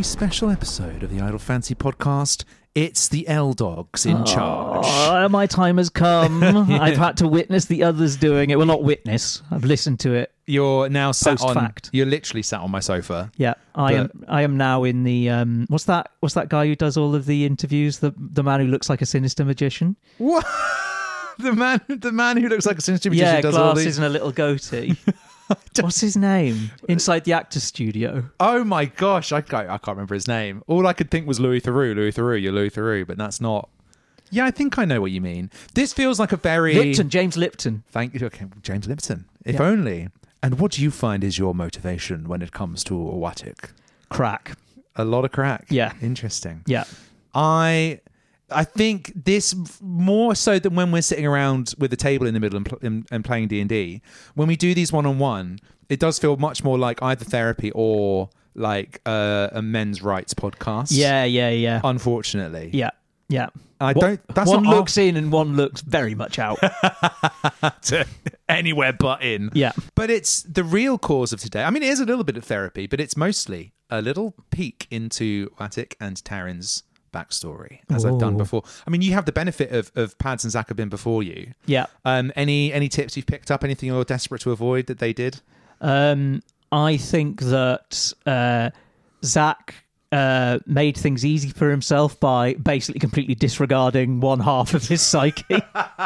special episode of the Idle Fancy podcast. It's the L-Dogs in charge. My time has come. I've had to witness the others doing it. Well, not witness. I've listened to it. You're now sat Post-fact. You're literally sat on my sofa. Yeah, I am now in the what's that guy who does all of the interviews? The man who looks like a sinister magician. What? The man who looks like a sinister magician does all these. Glasses and a little goatee. What's his name? Inside the actor's studio. Oh my gosh, I can't remember his name. All I could think was Louis Theroux. You're Louis Theroux, but that's not. Yeah, I think I know what you mean. This feels like a very James Lipton. Thank you. Okay, James Lipton. If only. And what do you find is your motivation when it comes to Watic? Crack. A lot of crack. Yeah. Interesting. Yeah. I think this more so than when we're sitting around with a table in the middle and playing D&D. When we do these one-on-one, it does feel much more like either therapy or like a men's rights podcast. Yeah. Unfortunately. Yeah. That's one not looks in and one looks very much out. to anywhere but in. Yeah. But it's the real cause of today. I mean, it is a little bit of therapy, but it's mostly a little peek into Watic and Taryn's backstory, as I've done before. I mean, you have the benefit of Pads and Zach have been before you. Yeah. Any tips you've picked up? Anything you're desperate to avoid that they did? I think that Zach made things easy for himself by basically completely disregarding one half of his psyche.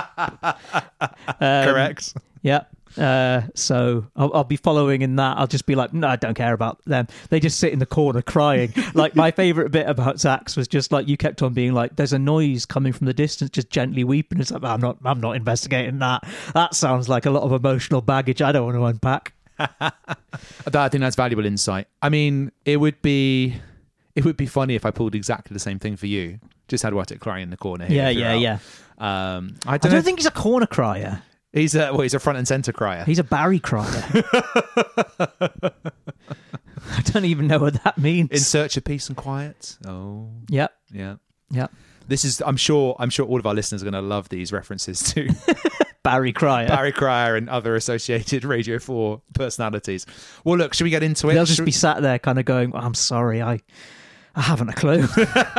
Correct. Yeah. So I'll be following in that. I'll just be like, no, I don't care about them. They just sit in the corner crying. Like, my favourite bit about Zach's was just like, you kept on being like, there's a noise coming from the distance, just gently weeping. It's like, I'm not investigating that. That sounds like a lot of emotional baggage I don't want to unpack. I think that's valuable insight. I mean, it would be funny if I pulled exactly the same thing for you. Just had Watic crying in the corner here. Yeah. I don't think he's a corner crier. He's a front and centre crier. He's a Barry crier. I don't even know what that means. In search of peace and quiet. Oh. Yep. Yeah. Yep. This is I'm sure all of our listeners are going to love these references to Barry Cryer and other associated Radio 4 personalities. Well, look, should we get into it? They'll just be sat there kind of going, I'm sorry, I haven't a clue.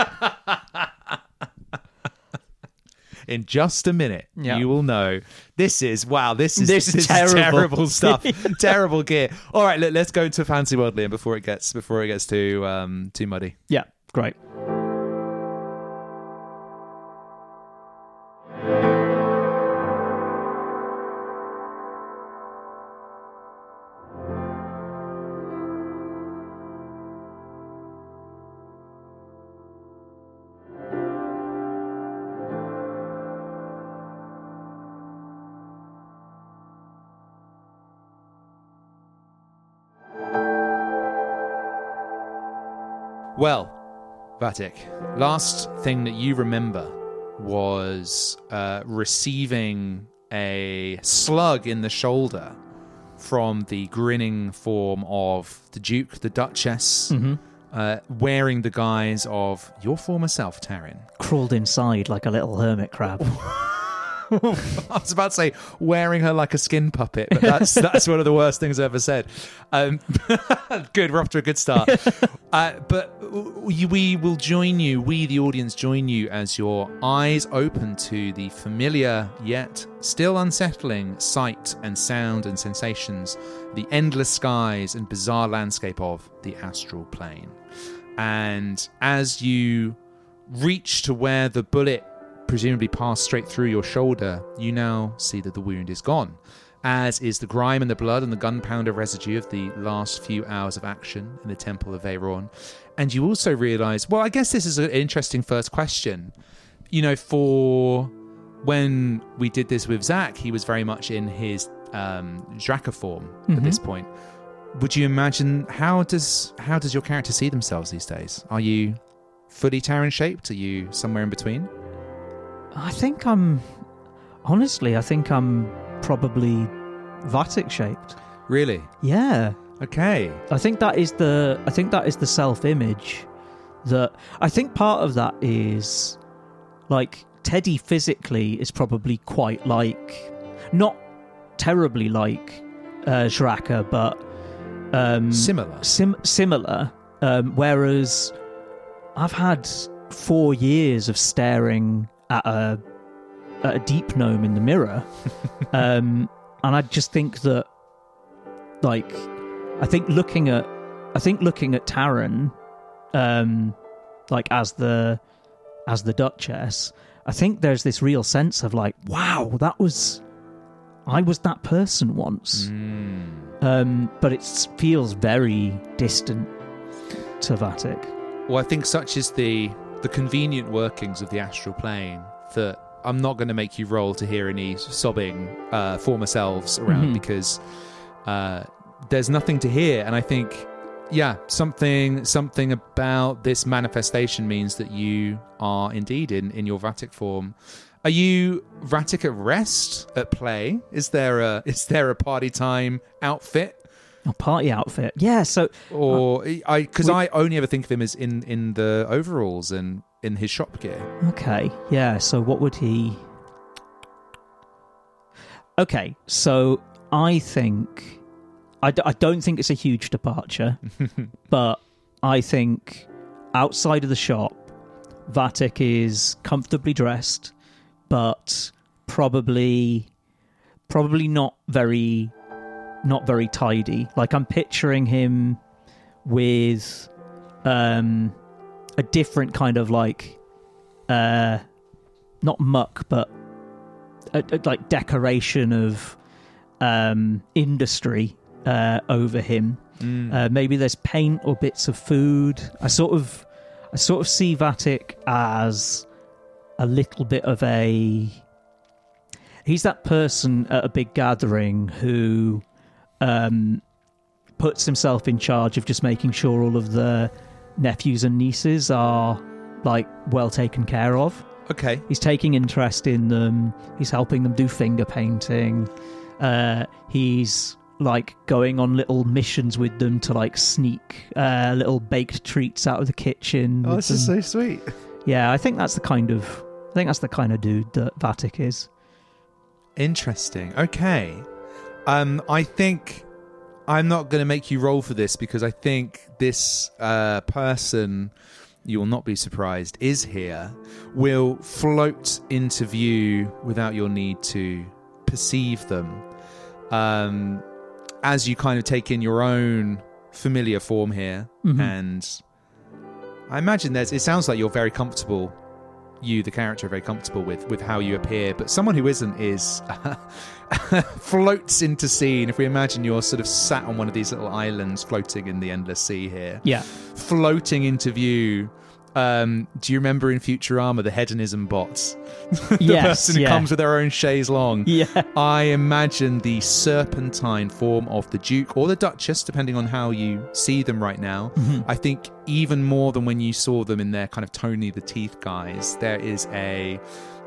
In just a minute, you will know. This is terrible stuff. Terrible gear. All right, let's go into Fancy World, Liam, before it gets too muddy. Yeah, great. Well, Watic, last thing that you remember was receiving a slug in the shoulder from the grinning form of the Duke, the Duchess, wearing the guise of your former self, Taryn. Crawled inside like a little hermit crab. I was about to say wearing her like a skin puppet, but that's one of the worst things I've ever said. Good, we're off to a good start. But we will join you, we the audience join you as your eyes open to the familiar yet still unsettling sight and sound and sensations, the endless skies and bizarre landscape of the astral plane. And as you reach to where the bullet presumably passed straight through your shoulder, you now see that the wound is gone, as is the grime and the blood and the gunpowder residue of the last few hours of action in the Temple of Veyron. And you also realise, well, I guess this is an interesting first question. You know, for when we did this with Zach, he was very much in his Draka form at this point. Would you imagine, how does your character see themselves these days? Are you fully Terran shaped? Are you somewhere in between? I think I'm probably Watic shaped. Really? Yeah. Okay. I think that is the self-image that I think part of that is like Teddy physically is probably quite like, not terribly like Draka, but similar. Similar. Whereas I've had 4 years of staring at a deep gnome in the mirror, and I just think that, like, I think looking at Taryn, like as the Duchess, I think there's this real sense of like, wow, I was that person once. But it feels very distant to Vatic. Well, I think such is the convenient workings of the astral plane that I'm not going to make you roll to hear any sobbing former selves around, because there's nothing to hear. And I think, yeah, something about this manifestation means that you are indeed in your Vatic form. Are you Vatic at rest, at play? Is there a party time outfit? A party outfit, yeah. So, or I only ever think of him as in the overalls and in his shop gear. Okay, yeah. So what would he? Okay, so I think I don't think it's a huge departure, but I think outside of the shop, Vatic is comfortably dressed, but probably not very tidy. Like, I'm picturing him with a different kind of like not muck, but like decoration of industry over him. Maybe there's paint or bits of food. I sort of see Vatic as a little bit of he's that person at a big gathering who puts himself in charge of just making sure all of the nephews and nieces are like well taken care of. Okay. He's taking interest in them. He's helping them do finger painting. He's like going on little missions with them to like sneak little baked treats out of the kitchen. Oh, this is so sweet. Yeah, I think that's the kind of dude that Vatic is. Interesting. Okay. I think I'm not going to make you roll for this, because I think this person, you will not be surprised, is here, will float into view without your need to perceive them. As you kind of take in your own familiar form here, and I imagine it sounds like you're very comfortable, you, the character, are very comfortable with how you appear, but someone who isn't is floats into scene. If we imagine you're sort of sat on one of these little islands floating in the endless sea here, yeah, floating into view. Do you remember in Futurama the hedonism bots? The person who comes with their own chaise longue. Yeah. I imagine the serpentine form of the Duke or the Duchess, depending on how you see them right now. I think even more than when you saw them in their kind of Tony the Teeth guise, there is an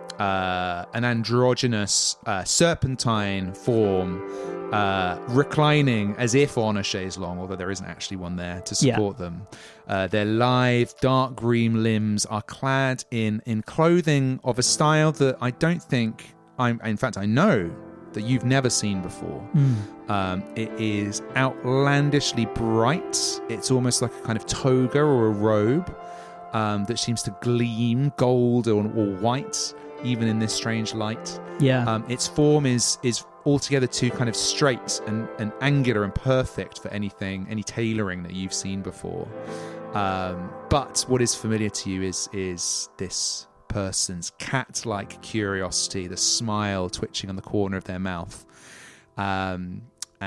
androgynous serpentine form reclining as if on a chaise longue, although there isn't actually one there to support them. Their lithe, dark green limbs are clad in clothing of a style that I don't think I know that you've never seen before. It is outlandishly bright. It's almost like a kind of toga or a robe that seems to gleam gold or white, even in this strange light. Its form is altogether too kind of straight and angular and perfect for any tailoring that you've seen before. But what is familiar to you is this person's cat-like curiosity, the smile twitching on the corner of their mouth. And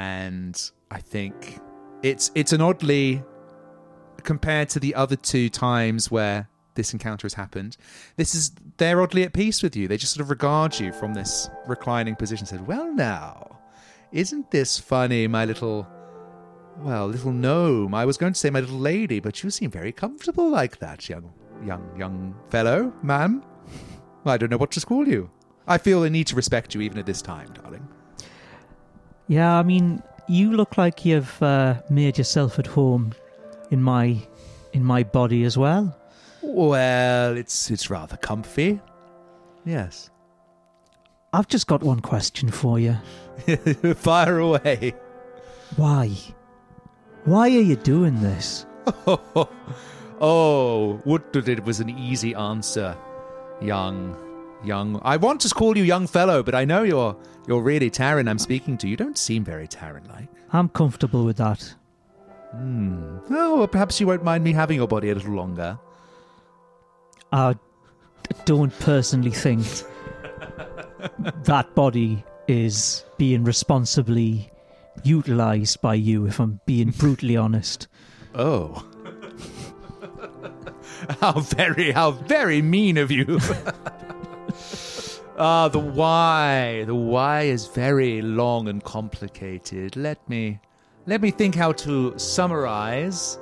I think it's an oddly, compared to the other two times where this encounter has happened, they're oddly at peace with you. They just sort of regard you from this reclining position and said, well now, isn't this funny, my little gnome? I was going to say my little lady, but you seem very comfortable like that, young fellow, ma'am. I don't know what to call you. I feel the need to respect you even at this time, darling. Yeah, I mean, you look like you've made yourself at home in my body as well. Well, it's rather comfy. Yes. I've just got one question for you. Fire away. Why? Why are you doing this? Oh, would that it was an easy answer, young. I want to call you young fellow, but I know you're really Taran I'm speaking to. You don't seem very Taran-like. I'm comfortable with that. Oh, well, perhaps you won't mind me having your body a little longer. I don't personally think that body is being responsibly utilised by you, if I'm being brutally honest. Oh. How very mean of you. The why. The why is very long and complicated. Let me think how to summarize.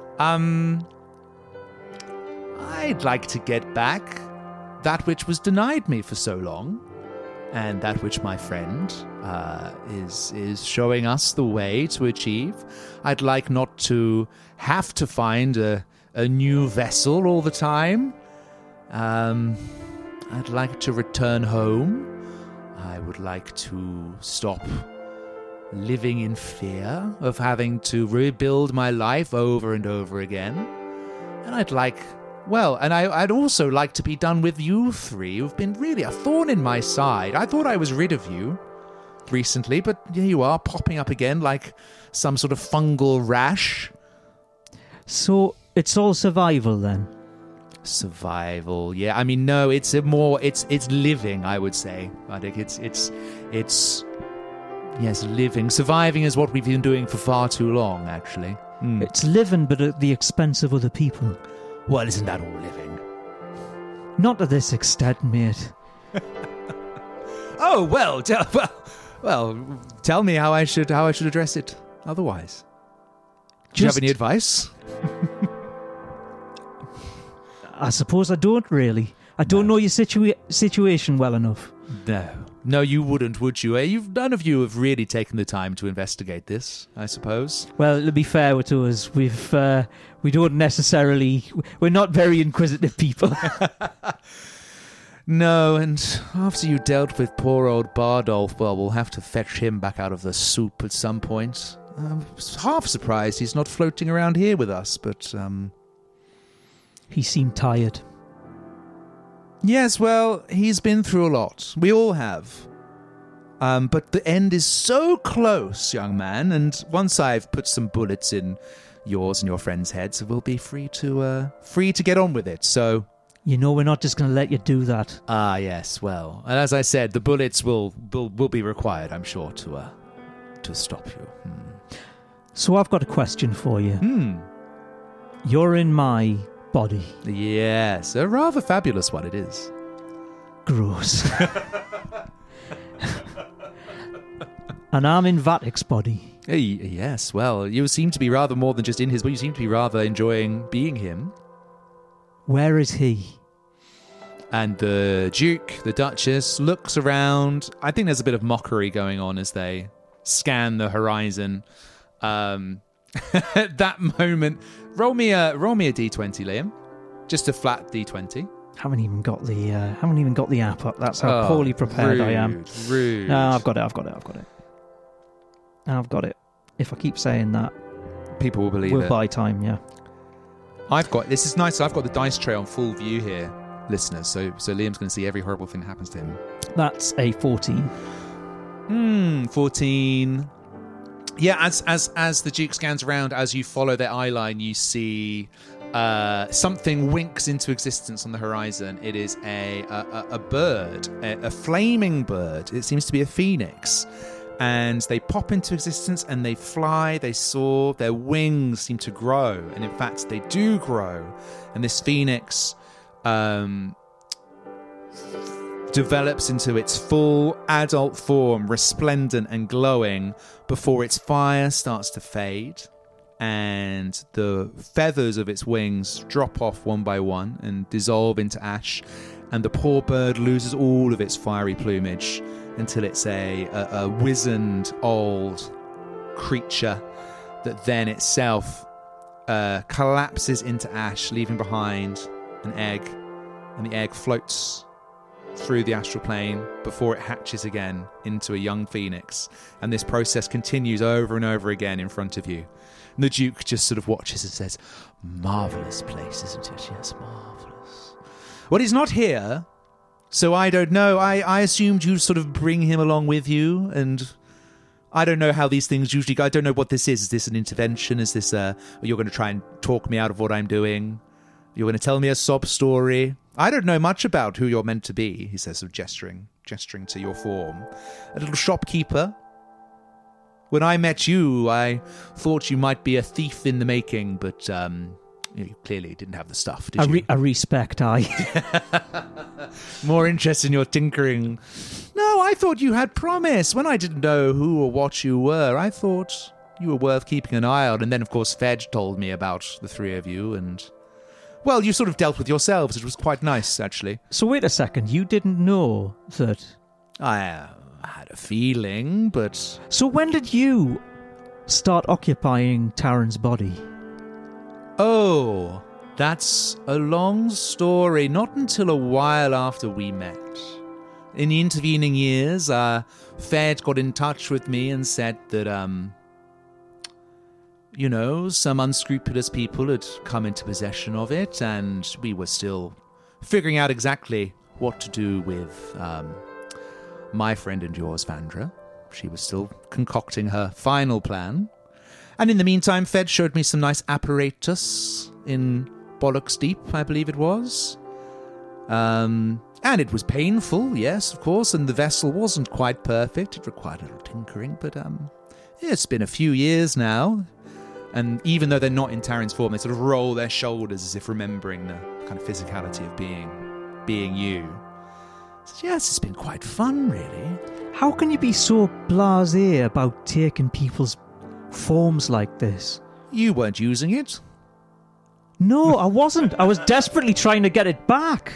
I'd like to get back that which was denied me for so long, and that which my friend is showing us the way to achieve. I'd like not to have to find a new vessel all the time. I'd like to return home. I would like to stop living in fear of having to rebuild my life over and over again. And I'd also like to be done with you three, who've been really a thorn in my side. I thought I was rid of you recently, but here you are, popping up again like some sort of fungal rash. So it's all survival then? Survival, yeah. I mean, no, it's living, I would say. I think it's yes, living. Surviving is what we've been doing for far too long, actually. It's living, but at the expense of other people. Well, isn't that all living? Not to this extent, mate. Oh, well, tell me how I should address it otherwise. Do you have any advice? I suppose I don't really. I don't know your situation well enough. No, you wouldn't, would you? None of you have really taken the time to investigate this, I suppose. Well, to be fair to us, we're not very inquisitive people. No, and after you dealt with poor old Bardolph, well, we'll have to fetch him back out of the soup at some point. I'm half surprised he's not floating around here with us, but He seemed tired. Yes, well, he's been through a lot. We all have. But the end is so close, young man, and once I've put some bullets in yours and your friends' heads, we'll be free to get on with it, so... You know we're not just going to let you do that. Ah, yes, well, and as I said, the bullets will be required, I'm sure, to stop you. So I've got a question for you. You're in my body. Yes, a rather fabulous one it is. Gross. And I'm in Vatic's body. Yes, well, you seem to be rather more than just in his body. You seem to be rather enjoying being him. Where is he? And the Duke, the Duchess, looks around. I think there's a bit of mockery going on as they scan the horizon. At that moment, roll me a d20, Liam. Just a flat d20. Haven't even got the app up. That's how poorly prepared I am. Rude. No, I've got it. If I keep saying that, people will believe we'll it. buy time. Yeah. This is nice. I've got the dice tray on full view here, listeners. So Liam's going to see every horrible thing that happens to him. That's a 14. 14. Yeah, as the Duke scans around, as you follow their eye line, you see something winks into existence on the horizon. It is a bird, a flaming bird. It seems to be a phoenix. And they pop into existence and they fly, they soar, their wings seem to grow. And in fact, they do grow. And this phoenix develops into its full adult form, resplendent and glowing, before its fire starts to fade. And the feathers of its wings drop off one by one and dissolve into ash. And the poor bird loses all of its fiery plumage until it's a wizened old creature that then itself collapses into ash, leaving behind an egg. And the egg floats through the astral plane before it hatches again into a young phoenix. And this process continues over and over again in front of you. And the Duke just sort of watches and says, "Marvellous place, isn't it? Yes, marvellous." Well, he's not here, so I don't know. I assumed you'd sort of bring him along with you, and I don't know how these things usually go. I don't know what this is. Is this an intervention? Is this you're going to try and talk me out of what I'm doing? You're going to tell me a sob story? I don't know much about who you're meant to be, he says, sort of gesturing to your form. A little shopkeeper. When I met you, I thought you might be a thief in the making, but you clearly didn't have the stuff, did you? A respect, I. More interest in your tinkering. No, I thought you had promise. When I didn't know who or what you were, I thought you were worth keeping an eye on. And then, of course, Fedge told me about the three of you, and... well, you sort of dealt with yourselves. It was quite nice, actually. So wait a second. You didn't know that... I had a feeling, but... So when did you start occupying Taran's body? Oh, that's a long story. Not until a while after we met. In the intervening years, Fed got in touch with me and said that, you know, some unscrupulous people had come into possession of it, and we were still figuring out exactly what to do with my friend and yours, Vandra. She was still concocting her final plan. And in the meantime, Fed showed me some nice apparatus in Bollocks Deep, I believe it was. And it was painful, yes, of course, and the vessel wasn't quite perfect. It required a little tinkering, but it's been a few years now. And even though they're not in Taran's form, they sort of roll their shoulders as if remembering the kind of physicality of being you. So, yes, it's been quite fun, really. How can you be so blasé about taking people's forms like this? You weren't using it. No, I wasn't. I was desperately trying to get it back.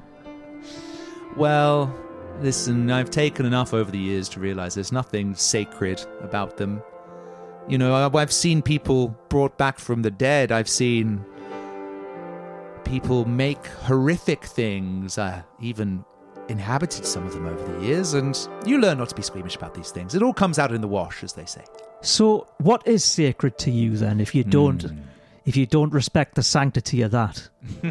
Well, listen, I've taken enough over the years to realise there's nothing sacred about them. You know, I've seen people brought back from the dead. I've seen people make horrific things, even inhabited some of them over the years, and you learn not to be squeamish about these things. It all comes out in the wash, as they say. So, what is sacred to you then, if you don't respect the sanctity of that?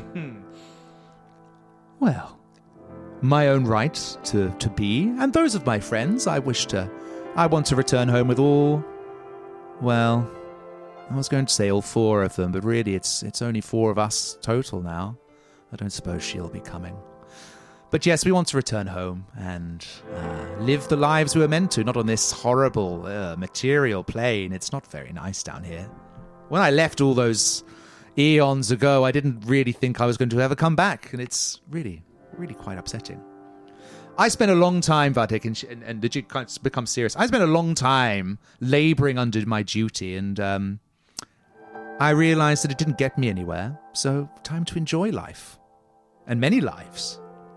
Well, my own right to be, and those of my friends. I want to return home with all. Well, I was going to say all four of them, but really it's only four of us total now. I don't suppose she'll be coming. But yes, we want to return home and live the lives we were meant to, not on this horrible material plane. It's not very nice down here. When I left all those eons ago, I didn't really think I was going to ever come back, and it's really, really quite upsetting. I spent a long time, Vatic, and the Duke kind of become serious. I spent a long time labouring under my duty, and I realised that it didn't get me anywhere. So, time to enjoy life. And many lives.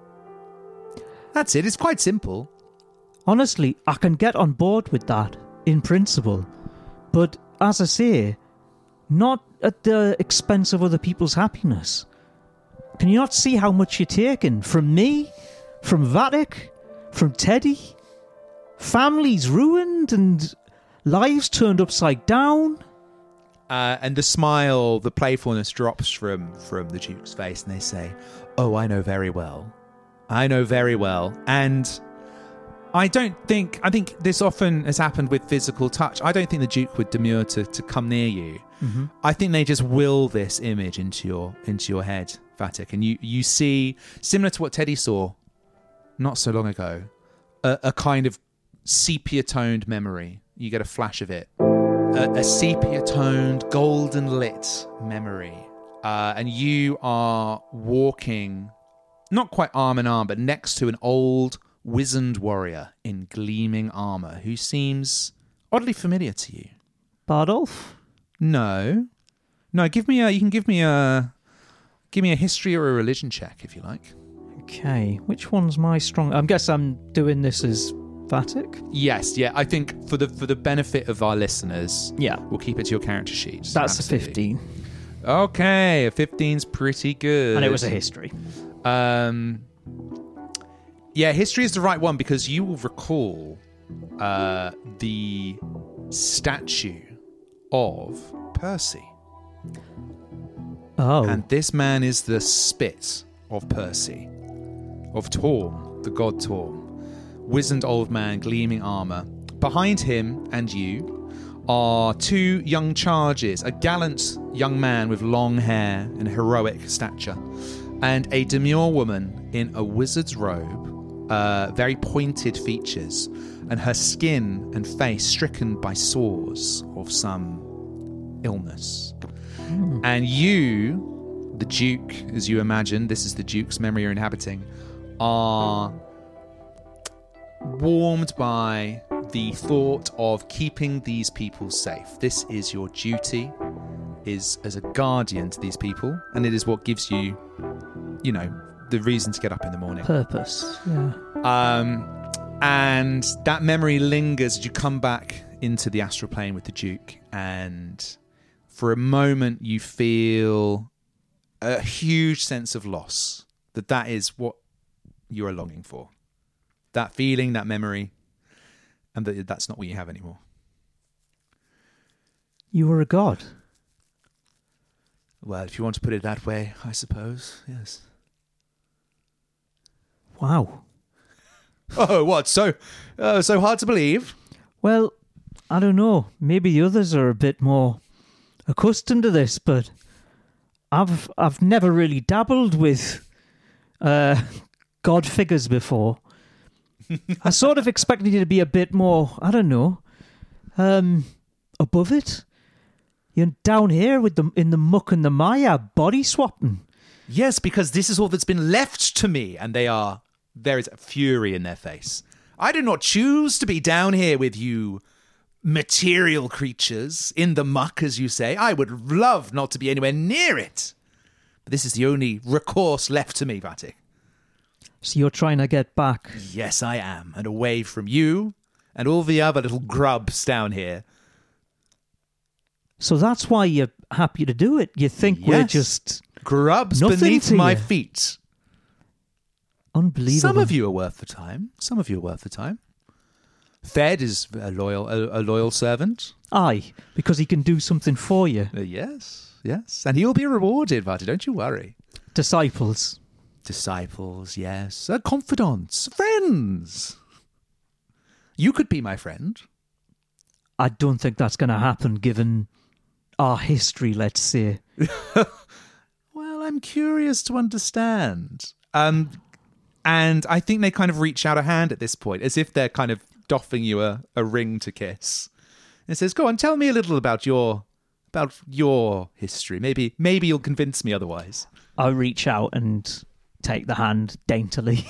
That's it. It's quite simple. Honestly, I can get on board with that, in principle. But, as I say, not at the expense of other people's happiness. Can you not see how much you're taking from me? From Vatic, from Teddy, families ruined and lives turned upside down. And the smile, the playfulness drops from the Duke's face, and they say, "Oh, I know very well. I know very well." And I think this often has happened with physical touch. I don't think the Duke would demur to come near you. Mm-hmm. I think they just will this image into your head, Vatic, and you see, similar to what Teddy saw not so long ago, a kind of sepia-toned memory. You get a flash of it. A sepia-toned, golden-lit memory. And you are walking, not quite arm in arm, but next to an old, wizened warrior in gleaming armour who seems oddly familiar to you. Bardolph? No. You can give me a history or a religion check, if you like. Okay, which one's my strong... I guess I'm doing this as Vatic? Yes, yeah. I think for the benefit of our listeners, yeah, we'll keep it to your character sheet. That's absolutely. A 15. Okay, a 15's pretty good. And it was a history. Yeah, history is the right one because you will recall the statue of Percy. Oh. And this man is the spit of Percy, of Torm, the god Torm. Wizened old man, gleaming armour. Behind him and you are two young charges, a gallant young man with long hair and heroic stature, and a demure woman in a wizard's robe, very pointed features, and her skin and face stricken by sores of some illness. And you, the Duke, as you imagine, this is the Duke's memory you're inhabiting, are warmed by the thought of keeping these people safe. This is your duty, is as a guardian to these people, and it is what gives you, you know, the reason to get up in the morning. Purpose, yeah. And that memory lingers as you come back into the astral plane with the Duke, and for a moment you feel a huge sense of loss, that is what you are longing for. That feeling, that memory, and that's not what you have anymore. You were a god. Well, if you want to put it that way, I suppose, yes. Wow. Oh, what? So hard to believe? Well, I don't know. Maybe the others are a bit more accustomed to this, but I've never really dabbled with god figures before. I sort of expected you to be a bit more, I don't know, above it. You're down here in the muck and the mire, body swapping. Yes, because this is all that's been left to me, and there is fury in their face. I do not choose to be down here with you material creatures, in the muck, as you say. I would love not to be anywhere near it. But this is the only recourse left to me, Vatic. So you're trying to get back? Yes, I am, and away from you and all the other little grubs down here. So that's why you're happy to do it. You think we're just grubs beneath my feet. Unbelievable. Some of you are worth the time. Fed is a loyal servant. Aye, because he can do something for you. Yes. And he'll be rewarded, Vati, don't you worry. Disciples, yes. Confidants, friends. You could be my friend. I don't think that's going to happen given our history, let's say. Well, I'm curious to understand. And I think they kind of reach out a hand at this point, as if they're kind of doffing you a ring to kiss. And it says, go on, tell me a little about your history. Maybe you'll convince me otherwise. I'll reach out and take the hand daintily.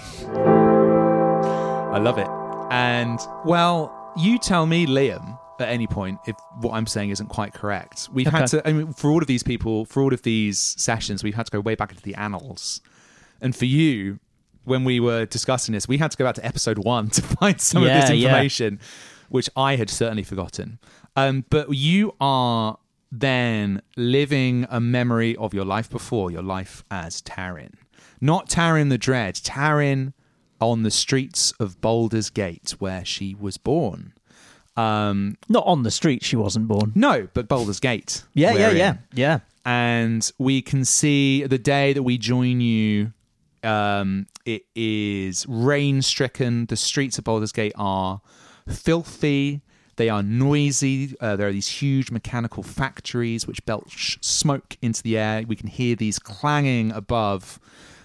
I love it. And, well, you tell me, Liam, at any point, if what I'm saying isn't quite correct. We've had to, I mean, for all of these people, for all of these sessions, we've had to go way back into the annals. And for you, when we were discussing this, we had to go back to episode 1 to find some of this information, which I had certainly forgotten. But you are then living a memory of your life before, your life as Taryn. Not Taryn the Dread, Taryn on the streets of Baldur's Gate, where she was born. Not on the street, she wasn't born. No, but Baldur's Gate. Yeah. And we can see the day that we join you, it is rain-stricken. The streets of Baldur's Gate are filthy. They are noisy. There are these huge mechanical factories which belch smoke into the air. We can hear these clanging above.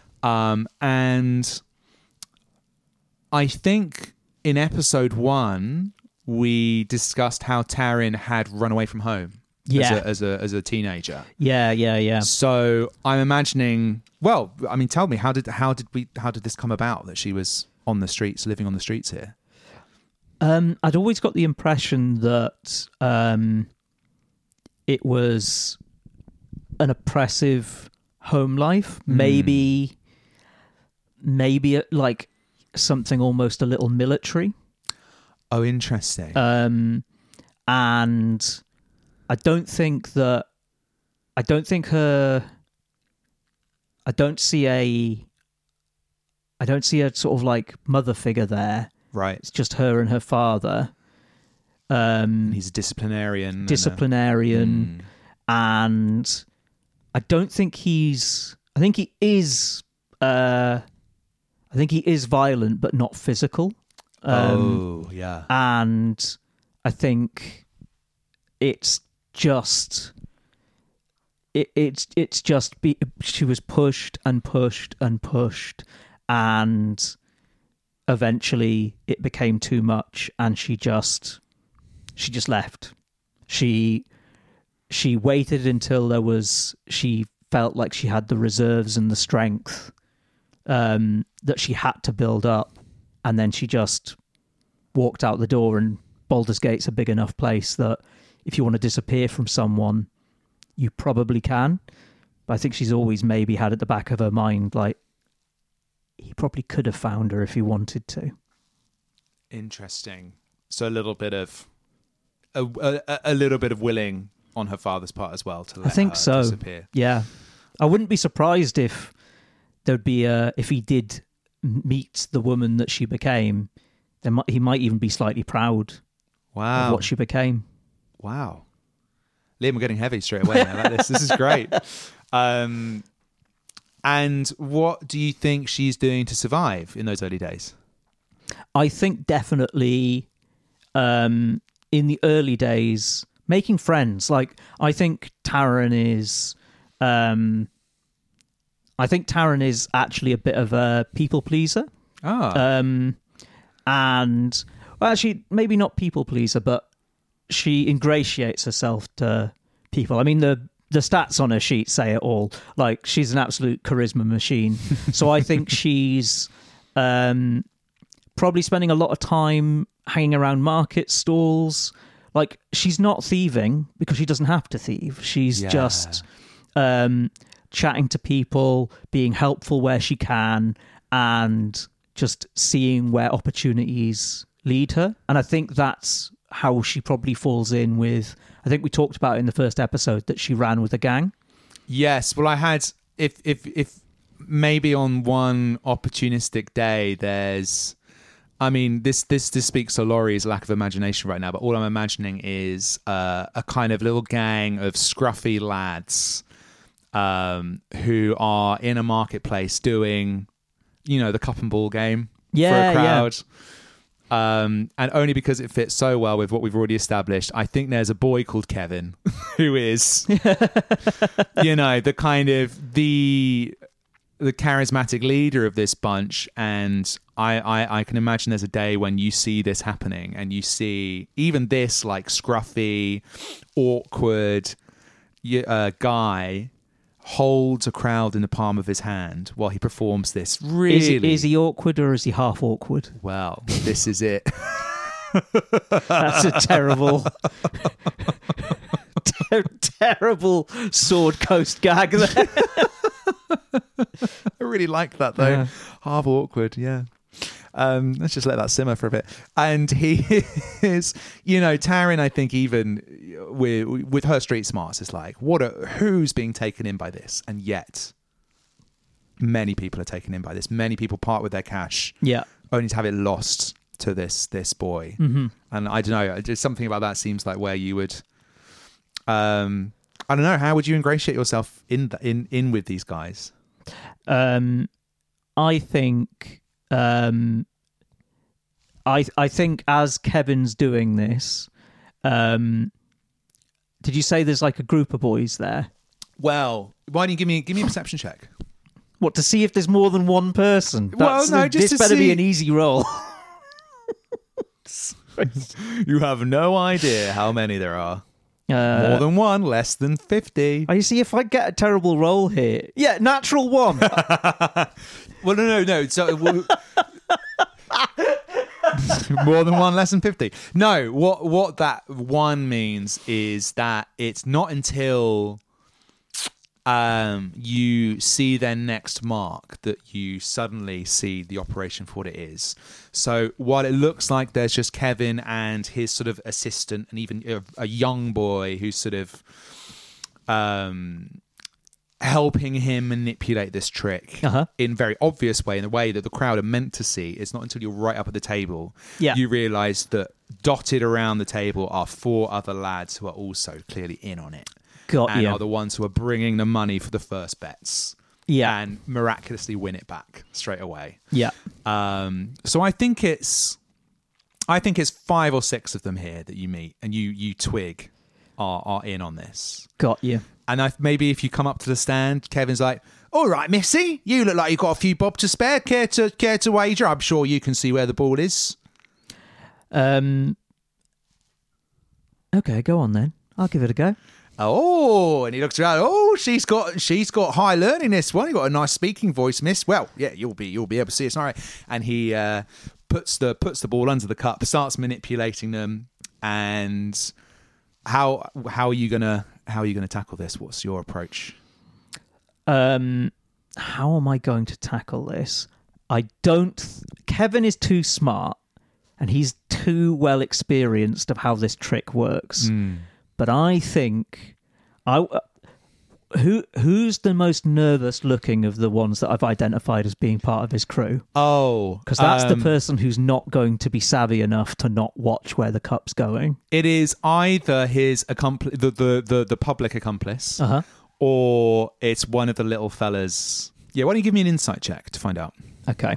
And I think in episode 1, we discussed how Taryn had run away from home as a teenager. Yeah. So I'm imagining. Well, I mean, tell me, how did this come about that she was on the streets, living on the streets here? I'd always got the impression that it was an oppressive home life, maybe like something almost a little military. Oh, interesting. And I don't see a sort of like mother figure there. Right. It's just her and her father. He's a disciplinarian. and I don't think he's. I think he is. I think he is violent, but not physical. Yeah. And I think it's just. It's just she was pushed and pushed and pushed, and eventually it became too much, and she just left. She waited until she felt like she had the reserves and the strength that she had to build up, and then she just walked out the door. And Baldur's Gate's a big enough place that if you want to disappear from someone, you probably can. But I think she's always maybe had at the back of her mind, like, he probably could have found her if he wanted to. Interesting. So a little bit of a little bit of willing on her father's part as well to let her disappear. Yeah, I wouldn't be surprised if there'd be if he did meet the woman that she became. He might even be slightly proud. Wow. Of what she became. Wow. Liam, we're getting heavy straight away. I like this. This is great. And what do you think she's doing to survive in those early days? I think definitely in the early days, making friends. Like, I think Taryn is actually a bit of a people pleaser. And well, actually, maybe not people pleaser, but she ingratiates herself to people. I mean, the stats on her sheet say it all. Like, she's an absolute charisma machine. So I think she's probably spending a lot of time hanging around market stalls. Like, she's not thieving because she doesn't have to thieve. She's just chatting to people, being helpful where she can, and just seeing where opportunities lead her. And I think that's how she probably falls in with, I think we talked about in the first episode that she ran with a gang. Yes. Well, I had, if maybe on one opportunistic day, there's, I mean, this speaks to Laurie's lack of imagination right now, but all I'm imagining is a kind of little gang of scruffy lads who are in a marketplace doing, the cup and ball game for a crowd. And only because it fits so well with what we've already established, I think there's a boy called Kevin who is, the kind of the charismatic leader of this bunch. And I can imagine there's a day when you see this happening and you see even this like scruffy, awkward guy holds a crowd in the palm of his hand while he performs this really... Is he awkward or is he half awkward? Well, this is it. That's a terrible... terrible Sword Coast gag there. I really like that though. Yeah. Half awkward, yeah. Let's just let that simmer for a bit. And he is, Taryn, I think even with her street smarts, is like, who's being taken in by this? And yet many people are taken in by this. Many people part with their cash. Yeah. Only to have it lost to this boy. Mm-hmm. And I don't know, just something about that seems like where you would, I don't know, how would you ingratiate yourself in with these guys? I think, I think as Kevin's doing this, did you say there's like a group of boys there? Well, why don't you give me a perception check? What, to see if there's more than one person? This better be an easy roll. You have no idea how many there are. More than one, less than 50. You see, if I get a terrible roll here, natural one. Well, no. So more than one, less than 50. No, what that one means is that it's not until you see their next mark that you suddenly see the operation for what it is. So while it looks like there's just Kevin and his sort of assistant and even a young boy who's sort of helping him manipulate this trick in a very obvious way, in a way that the crowd are meant to see, it's not until you're right up at the table you realise that dotted around the table are 4 other lads who are also clearly in on it. Got and you. are the ones who are bringing the money for the first bets. Yeah. And miraculously win it back straight away. Yeah. So I think it's 5 or 6 of them here that you meet, and you twig are in on this. Got you. And maybe if you come up to the stand, Kevin's like, "All right, Missy, you look like you've got a few bob to spare. Care to wager? I'm sure you can see where the ball is." Okay, go on then. I'll give it a go. Oh, and he looks around. Oh, she's got high learning, this one. You got a nice speaking voice, miss. Well, yeah, you'll be able to see it. All right. And he puts the ball under the cup, starts manipulating them. And how are you gonna tackle this? What's your approach? How am I going to tackle this? Kevin is too smart, and he's too well experienced of how this trick works. But I think who's the most nervous looking of the ones that I've identified as being part of his crew? Oh, because that's the person who's not going to be savvy enough to not watch where the cup's going. It is either his accomplice, the public accomplice, or it's one of the little fellas. Yeah, why don't you give me an insight check to find out? Okay,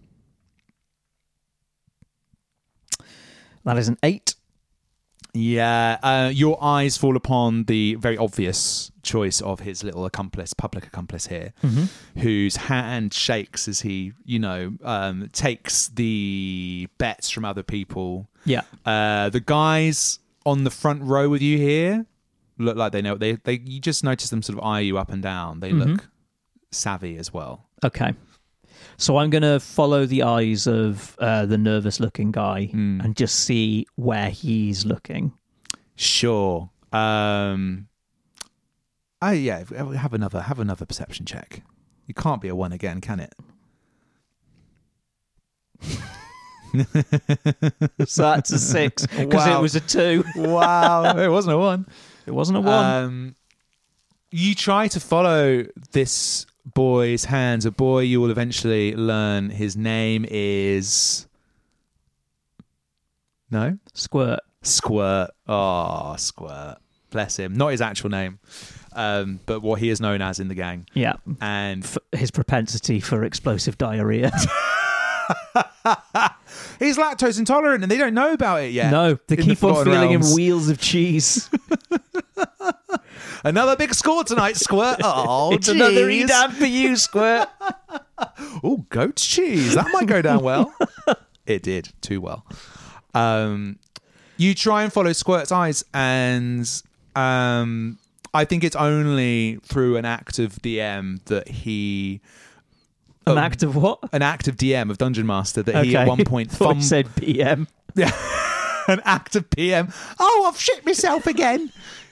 that is an 8. Yeah, your eyes fall upon the very obvious choice of his little public accomplice here, whose hand shakes as he, takes the bets from other people. Yeah. The guys on the front row with you here look like they know. They you just notice them sort of eye you up and down. They look savvy as well. Okay. So I'm going to follow the eyes of the nervous-looking guy and just see where he's looking. Sure. Have another perception check. It can't be a 1 again, can it? So that's a 6 because it was a 2. Wow, it wasn't a 1. It wasn't a 1. You try to follow this boy's hands, a boy you will eventually learn his name is... No? Squirt. Oh, Squirt. Bless him. Not his actual name, but what he is known as in the gang. Yeah. And his propensity for explosive diarrhea. He's lactose intolerant and they don't know about it yet. No, they keep on filling him wheels of cheese. Another big score tonight, Squirt. Oh, it's another Edam for you, Squirt. Oh, goat's cheese. That might go down well. It did too well. You try and follow Squirt's eyes, and I think it's only through an act of DM that he... An act of what? An act of DM, of Dungeon Master, that he at one point... said PM. Yeah, an act of PM. Oh, I've shit myself again.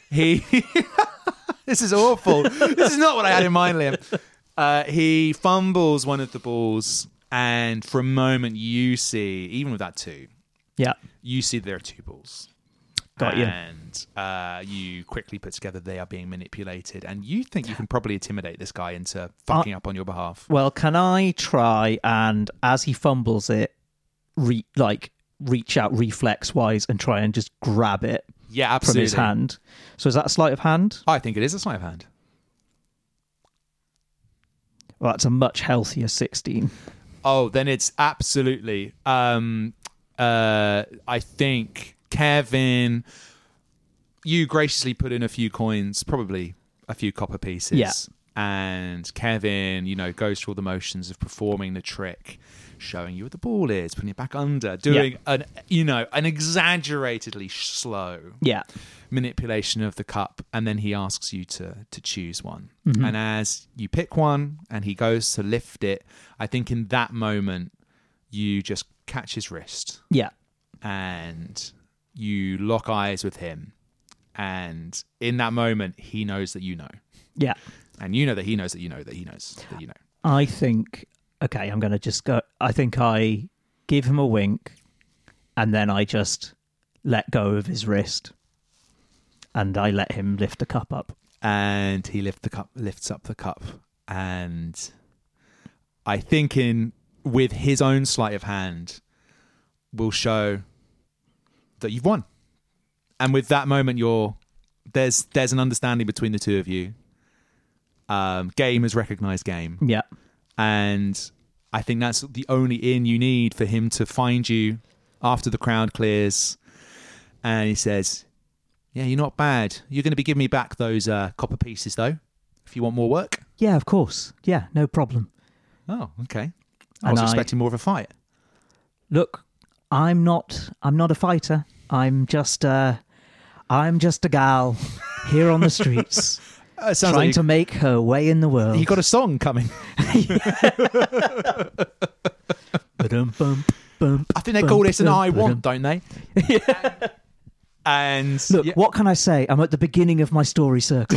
This is awful. This is not what I had in mind, Liam. He fumbles one of the balls, and for a moment you see, even with that 2, you see there are 2 balls. Got you. And you quickly put together they are being manipulated, and you think you can probably intimidate this guy into fucking up on your behalf. Well, can I try and, as he fumbles it, reach out reflex-wise and try and just grab it? Yeah, absolutely. From his hand. So is that a sleight of hand? I think it is a sleight of hand. Well, that's a much healthier 16. Oh, then it's absolutely. I think Kevin, you graciously put in a few coins, probably a few copper pieces. Yeah. And Kevin, goes through all the motions of performing the trick, showing you where the ball is, putting it back under, doing an exaggeratedly slow manipulation of the cup, and then he asks you to choose one. Mm-hmm. And as you pick one and he goes to lift it, I think in that moment you just catch his wrist. Yeah. And you lock eyes with him. And in that moment he knows that you know. Yeah. And you know that he knows that you know that he knows that you know. I think, okay, I'm going to just go. I think I give him a wink and then I just let go of his wrist and I let him lift the cup up. And he lifts up the cup. And I think with his own sleight of hand will show that you've won. And with that moment, your there's an understanding between the two of you. Game has recognized game. Yeah. And I think that's the only in you need for him to find you after the crowd clears. And he says, yeah, you're not bad. You're going to be giving me back those copper pieces, though, if you want more work. Yeah, of course. Yeah, no problem. Oh, okay. I was expecting more of a fight. Look, I'm not a fighter. I'm just a gal here on the streets. Trying to make her way in the world. You got a song coming. I think they call this an I want, don't they? Yeah. And look, what can I say? I'm at the beginning of my story circle.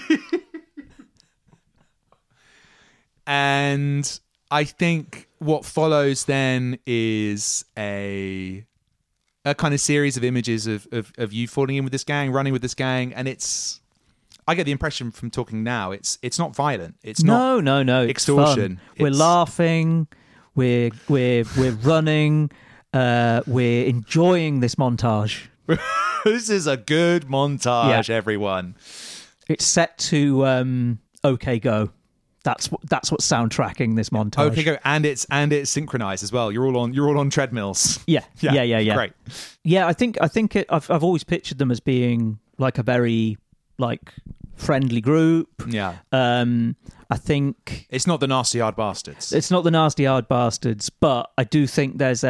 And I think what follows then is a kind of series of images of you falling in with this gang, running with this gang, and I get the impression from talking now, it's not violent. It's not no extortion. We're laughing, we're running, we're enjoying this montage. This is a good montage, everyone. It's set to OK Go. That's what's soundtracking this montage. OK Go, and it's synchronized as well. You're all on treadmills. Yeah. Great. Yeah, I think I've always pictured them as being like a very like friendly group. Yeah. I think it's not the Nasty Yard Bastards. It's not the Nasty Yard Bastards, but I do think there's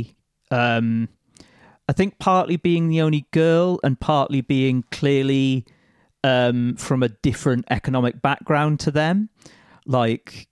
I think partly being the only girl and partly being clearly from a different economic background to them. Like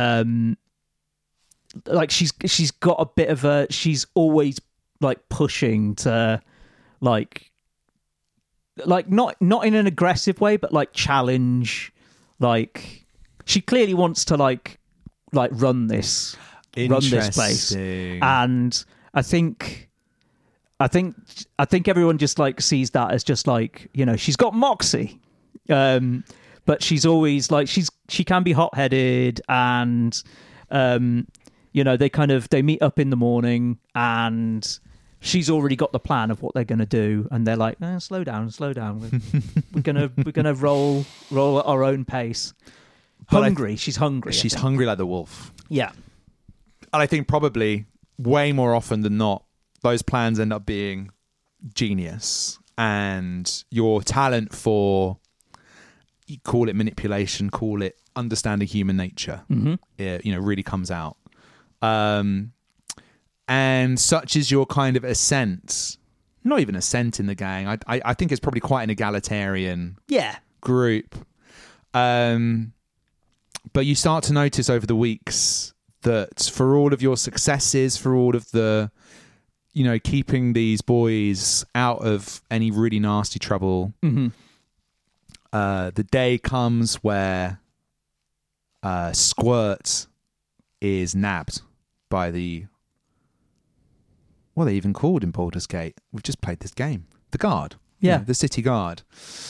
she's got a bit of she's always like pushing to like not in an aggressive way, but like challenge. Like she clearly wants to like run this place, and I think everyone just like sees that as just like, you know, she's got moxie, but she's always like she can be hot-headed, and you know, they meet up in the morning and she's already got the plan of what they're going to do, and they're like, slow down. We're gonna roll at our own pace. She's hungry. She's hungry like the wolf. Yeah, and I think probably way more often than not, those plans end up being genius, and your talent for, you call it manipulation, call it understanding human nature, really comes out. And such is your kind of ascent, not even ascent in the gang. I think it's probably quite an egalitarian group. But you start to notice over the weeks that for all of your successes, for all of the, you know, keeping these boys out of any really nasty trouble, the day comes where Squirt is nabbed by what are they even called in Baldur's Gate? We've just played this game. The guard. Yeah. The city guard.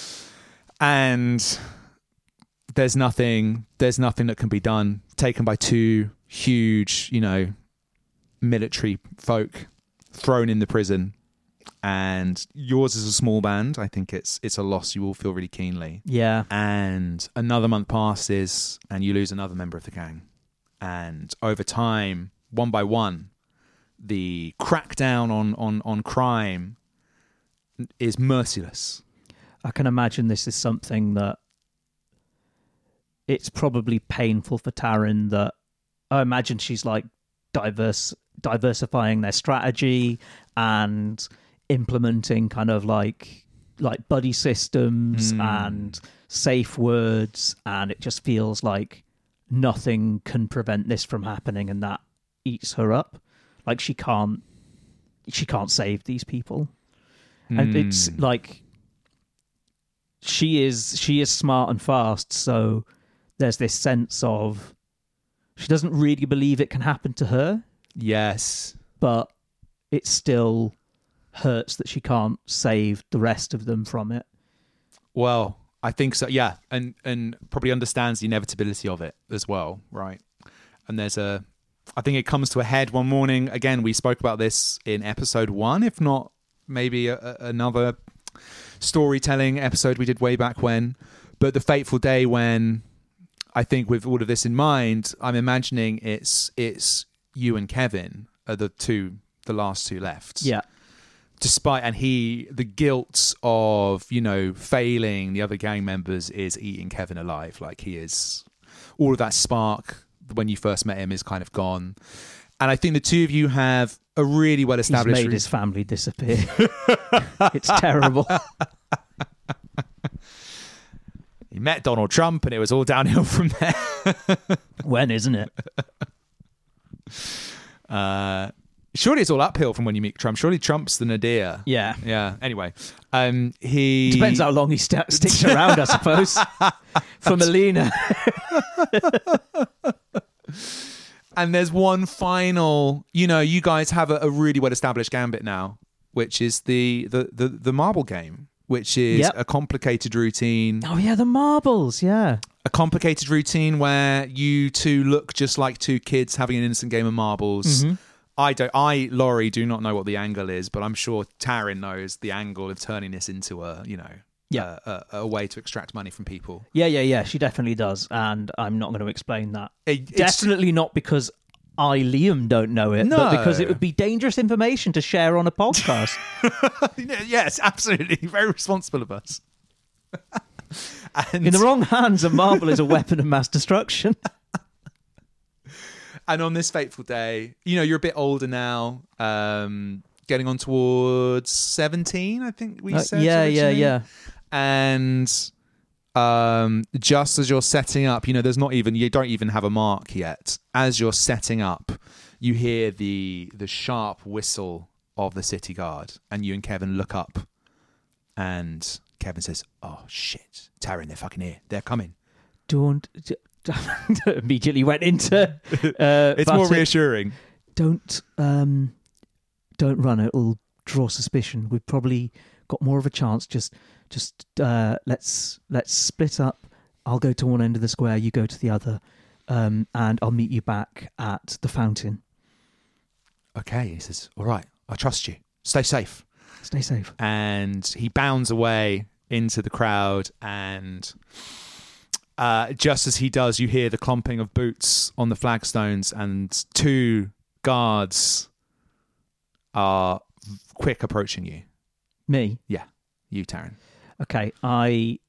And there's nothing that can be done. Taken by two huge, you know, military folk, thrown in the prison. And yours is a small band. I think it's a loss you all feel really keenly. Yeah. And another month passes and you lose another member of the gang. And over time, one by one, the crackdown on crime is merciless. I can imagine this is something that it's probably painful for Taryn, that I imagine she's like diversifying their strategy and implementing kind of like buddy systems and safe words, and it just feels like nothing can prevent this from happening, and that eats her up. Like she can't save these people. And it's like she is smart and fast, so there's this sense of she doesn't really believe it can happen to her. Yes. But it still hurts that she can't save the rest of them from it. Well, I think so, yeah. And probably understands the inevitability of it as well, right? And I think it comes to a head one morning. Again, we spoke about this in episode 1, if not maybe another storytelling episode we did way back when. But the fateful day when, I think with all of this in mind, I'm imagining it's you and Kevin are the last two left. Yeah. And the guilt of, failing the other gang members is eating Kevin alive. Like, he is, all of that spark when you first met him is kind of gone. And I think the two of you have a really well established. He's made his family disappear. It's terrible. He met Donald Trump and it was all downhill from there. When, isn't it? Surely it's all uphill from when you meet Trump. Surely Trump's the nadir. Yeah. Yeah. Anyway, he depends how long he sticks around, I suppose. For Melina. And there's one final. You guys have a really well established gambit now, which is the marble game, which is a complicated routine. Oh yeah, the marbles. Yeah. A complicated routine where you two look just like two kids having an innocent game of marbles. Mm-hmm. Laurie, do not know what the angle is, but I'm sure Taryn knows the angle of turning this into a way to extract money from people. Yeah. She definitely does, and I'm not going to explain that. Definitely not because Liam, don't know it, but because it would be dangerous information to share on a podcast. Yes, absolutely. Very responsible of us. In the wrong hands, a marble is a weapon of mass destruction. And on this fateful day, you're a bit older now, getting on towards 17, I think we said. Yeah. And just as you're setting up, you don't even have a mark yet. As you're setting up, you hear the sharp whistle of the city guard, and you and Kevin look up, and Kevin says, "Oh shit, Taryn, they're fucking here. They're coming." Don't immediately went into. It's more reassuring. Don't run. It'll draw suspicion. We've probably got more of a chance. Just let's split up. I'll go to one end of the square. You go to the other, and I'll meet you back at the fountain. Okay, he says. All right, I trust you. Stay safe. Stay safe. And he bounds away into the crowd, and just as he does, you hear the clomping of boots on the flagstones, and two guards are quick approaching you. Me? Yeah, you, Taryn. Okay, I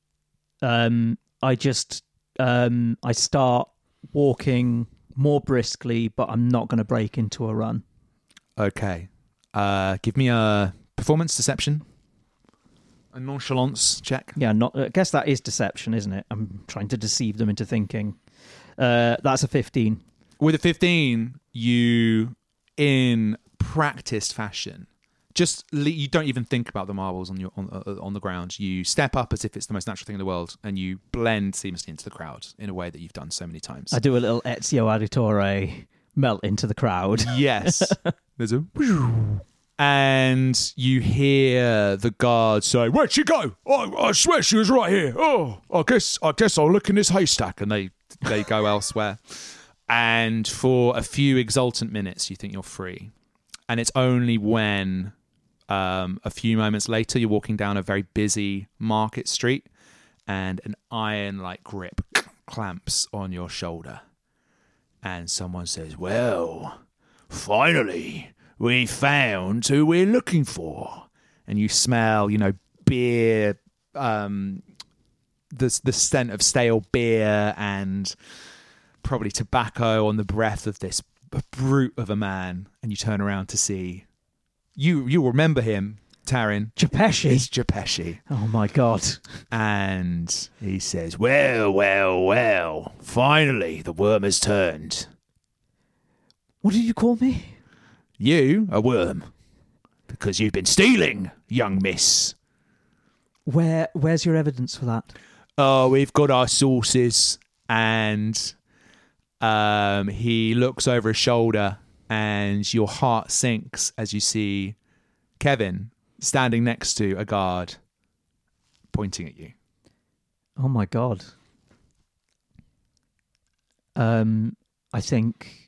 start walking more briskly, but I'm not going to break into a run. Okay, give me a performance deception. A nonchalance check. Yeah, I guess that is deception, isn't it? I'm trying to deceive them into thinking. That's a 15. With a 15, you, in practiced fashion, you don't even think about the marbles on the ground. You step up as if it's the most natural thing in the world, and you blend seamlessly into the crowd in a way that you've done so many times. I do a little Ezio Auditore melt into the crowd. Yes. There's a... And you hear the guard say, "Where'd she go? I swear she was right here. Oh, I guess I'll look in this haystack." And they go elsewhere. And for a few exultant minutes, you think you're free. And it's only when a few moments later, you're walking down a very busy market street, and an iron-like grip clamps on your shoulder. And someone says, "Well, finally, we found who we're looking for." And you smell, beer, the scent of stale beer and probably tobacco on the breath of this brute of a man. And you turn around to see, you remember him, Taryn. Jopeshi. It's Jopeshi. Oh my God. And he says, well, finally the worm has turned. What did you call me? You, a worm, because you've been stealing, young miss. Where's your evidence for that? Oh, we've got our sources. And he looks over his shoulder, and your heart sinks as you see Kevin standing next to a guard pointing at you. Oh my God. I think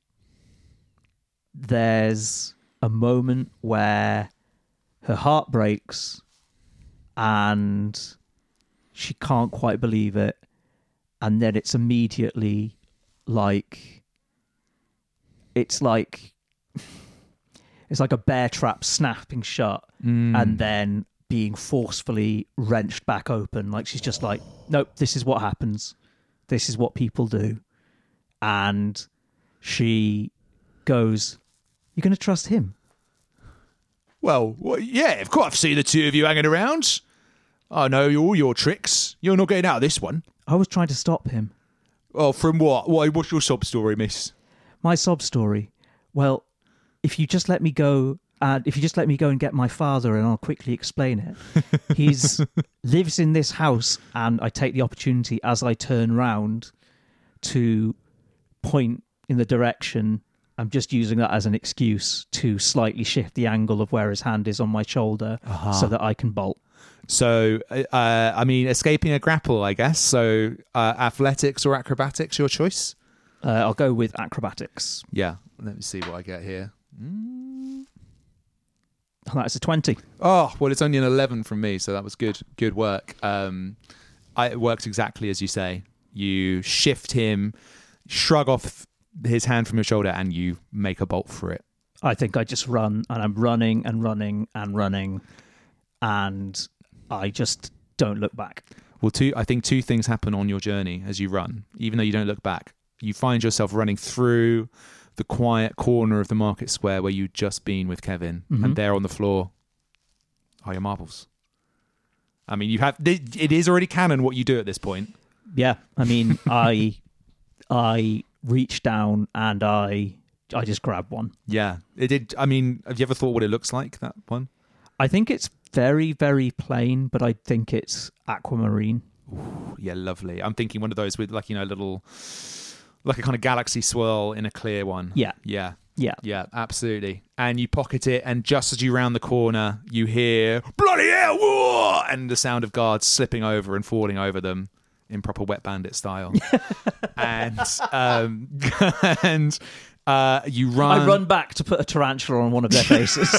there's a moment where her heart breaks and she can't quite believe it. And then it's immediately like it's like a bear trap snapping shut and then being forcefully wrenched back open. Like she's just like, nope, this is what happens. This is what people do. And she goes, "You're going to trust him?" Well, yeah, of course. I've seen the two of you hanging around. I know all your tricks. You're not getting out of this one. I was trying to stop him. Oh, from what? What's your sob story, miss? My sob story. Well, if you just let me go and get my father, and I'll quickly explain it. He's lives in this house, and I take the opportunity as I turn round to point in the direction. I'm just using that as an excuse to slightly shift the angle of where his hand is on my shoulder so that I can bolt. So, I mean, escaping a grapple, I guess. So, athletics or acrobatics, your choice? I'll go with acrobatics. Yeah. Let me see what I get here. That's a 20. Oh, well, it's only an 11 from me, so that was good. Good work. It works exactly as you say. You shift him, shrug off his hand from your shoulder, and you make a bolt for it. I think I just run, and I'm running and running and running, and I just don't look back. Well, I think two things happen on your journey as you run, even though you don't look back. You find yourself running through the quiet corner of the market square where you'd just been with Kevin, and there on the floor are your marbles. I mean, it is already canon what you do at this point. Yeah, I mean, I reach down and I just grab one. Yeah, it did. I mean, have you ever thought what it looks like, that one? I think it's very, very plain, but I think it's aquamarine. Ooh, yeah, lovely. I'm thinking one of those with like, little, like a kind of galaxy swirl in a clear one. Yeah. Yeah. Yeah. Yeah, absolutely. And you pocket it, and just as you round the corner, you hear, bloody hell, whoa! And the sound of guards slipping over and falling over them in proper Wet Bandit style. and you run. I run back to put a tarantula on one of their faces.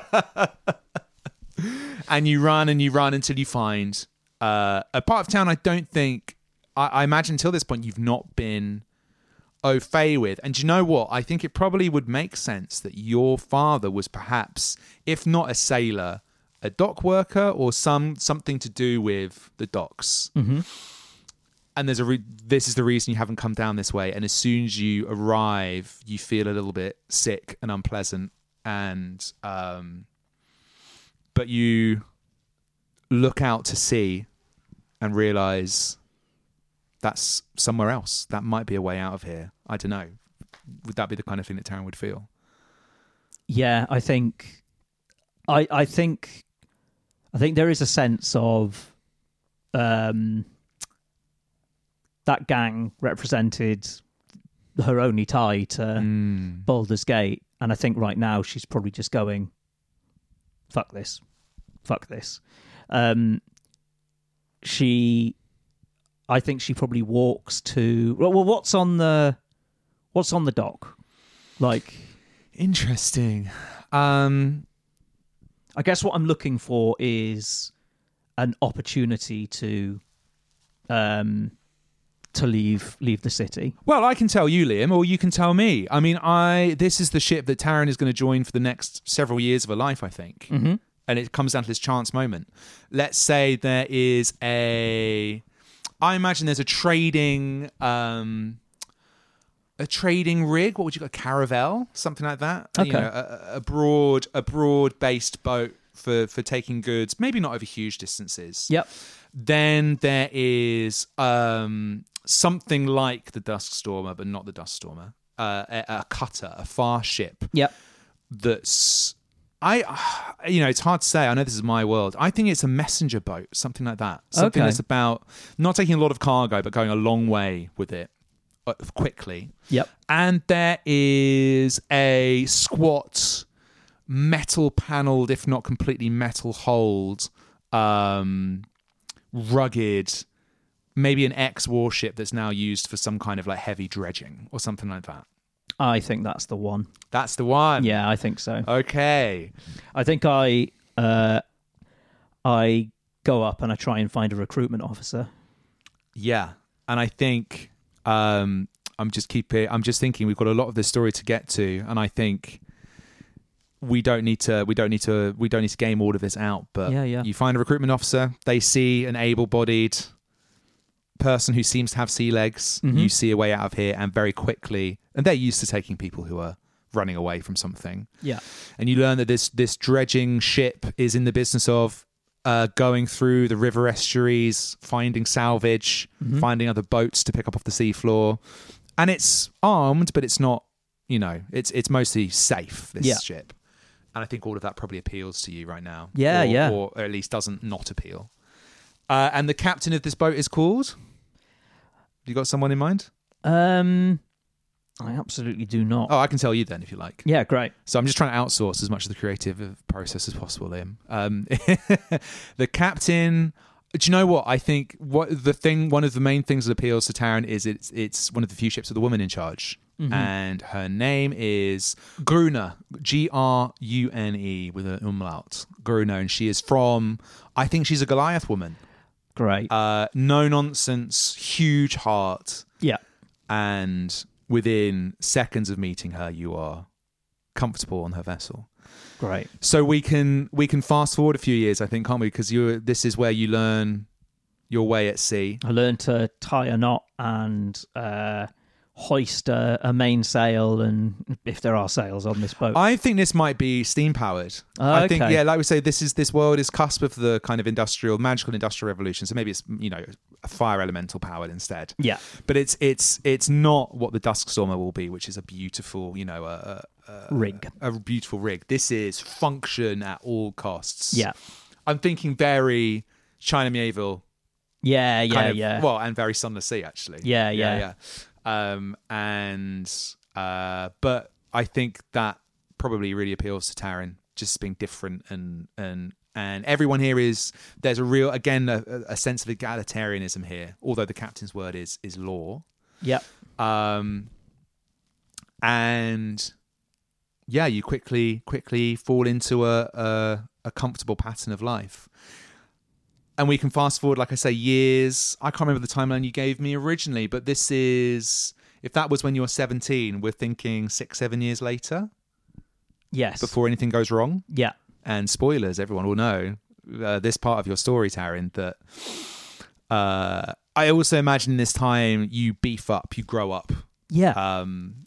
And you run until you find a part of town I imagine until this point you've not been au fait with. And do you know what? I think it probably would make sense that your father was perhaps, if not a sailor, a dock worker or something to do with the docks. Mm-hmm. And this is the reason you haven't come down this way. And as soon as you arrive, you feel a little bit sick and unpleasant. And but you look out to sea and realize that's somewhere else. That might be a way out of here. I don't know. Would that be the kind of thing that Taryn would feel? Yeah, I think there is a sense of that gang represented her only tie to Baldur's Gate, and I think right now she's probably just going, fuck this. I think she probably walks to, well, what's on the dock? Like, interesting. I guess what I'm looking for is an opportunity to leave the city. Well, I can tell you, Liam, or you can tell me. I mean, this is the ship that Taryn is going to join for the next several years of her life, I think. Mm-hmm. And it comes down to this chance moment. Let's say there is I imagine there's a trading rig. What would you call a caravel? Something like that. Okay. A broad based boat for taking goods, maybe not over huge distances. Yep. Then there is something like the Duskstormer, but not the Duskstormer. A cutter, a far ship. Yep. That's it's hard to say. I know this is my world. I think it's a messenger boat, something like that. Something that's about not taking a lot of cargo, but going a long way with it quickly. Yep. And there is a squat, metal paneled, if not completely metal hulled, rugged, maybe an ex-warship that's now used for some kind of like heavy dredging or something like that. I think that's the one. That's the one. Yeah, I think so. Okay. I think I go up and I try and find a recruitment officer. Yeah, and I think I'm just thinking we've got a lot of this story to get to, and I think we don't need to game all of this out. But you find a recruitment officer, they see an able-bodied person who seems to have sea legs. Mm-hmm. You see a way out of here, and very quickly, and they're used to taking people who are running away from something. Yeah, and you learn that this dredging ship is in the business of going through the river estuaries, finding salvage, finding other boats to pick up off the seafloor, and it's armed, but it's not. It's mostly safe. This ship, and I think all of that probably appeals to you right now. Or at least doesn't not appeal. And the captain of this boat is called. You got someone in mind? I absolutely do not. Oh, I can tell you then if you like. Yeah, great. So I'm just trying to outsource as much of the creative process as possible, Liam. The captain. Do you know what? I think one of the main things that appeals to Taryn is it's one of the few ships with a woman in charge. Mm-hmm. And her name is Grune, Grune with an umlaut. Grune, and she is from, I think she's a Goliath woman. Great. No nonsense, huge heart. Yeah. And within seconds of meeting her, you are comfortable on her vessel. Great. So we can fast forward a few years, I think, can't we? Because this is where you learn your way at sea. I learned to tie a knot and hoist a mainsail, and if there are sails on this boat. I think this might be steam powered. I think, like we say, this world is cusp of the kind of magical industrial revolution. So maybe it's a fire elemental powered instead. Yeah, but it's not what the Duskstormer will be, which is a beautiful rig. A beautiful rig. This is function at all costs. Yeah, I'm thinking very China Mieville. Yeah. Well, and very Sunless Sea actually. Yeah. But I think that probably really appeals to Taryn, just being different and everyone here there's a real, again, a sense of egalitarianism here, although the captain's word is law. Yep. And yeah, you quickly fall into a comfortable pattern of life. And we can fast forward, like I say, years. I can't remember the timeline you gave me originally, but this is, if that was when you were 17, we're thinking 6-7 years later. Yes. Before anything goes wrong. Yeah. And spoilers, everyone will know this part of your story, Taryn, that I also imagine this time you beef up, you grow up. Yeah.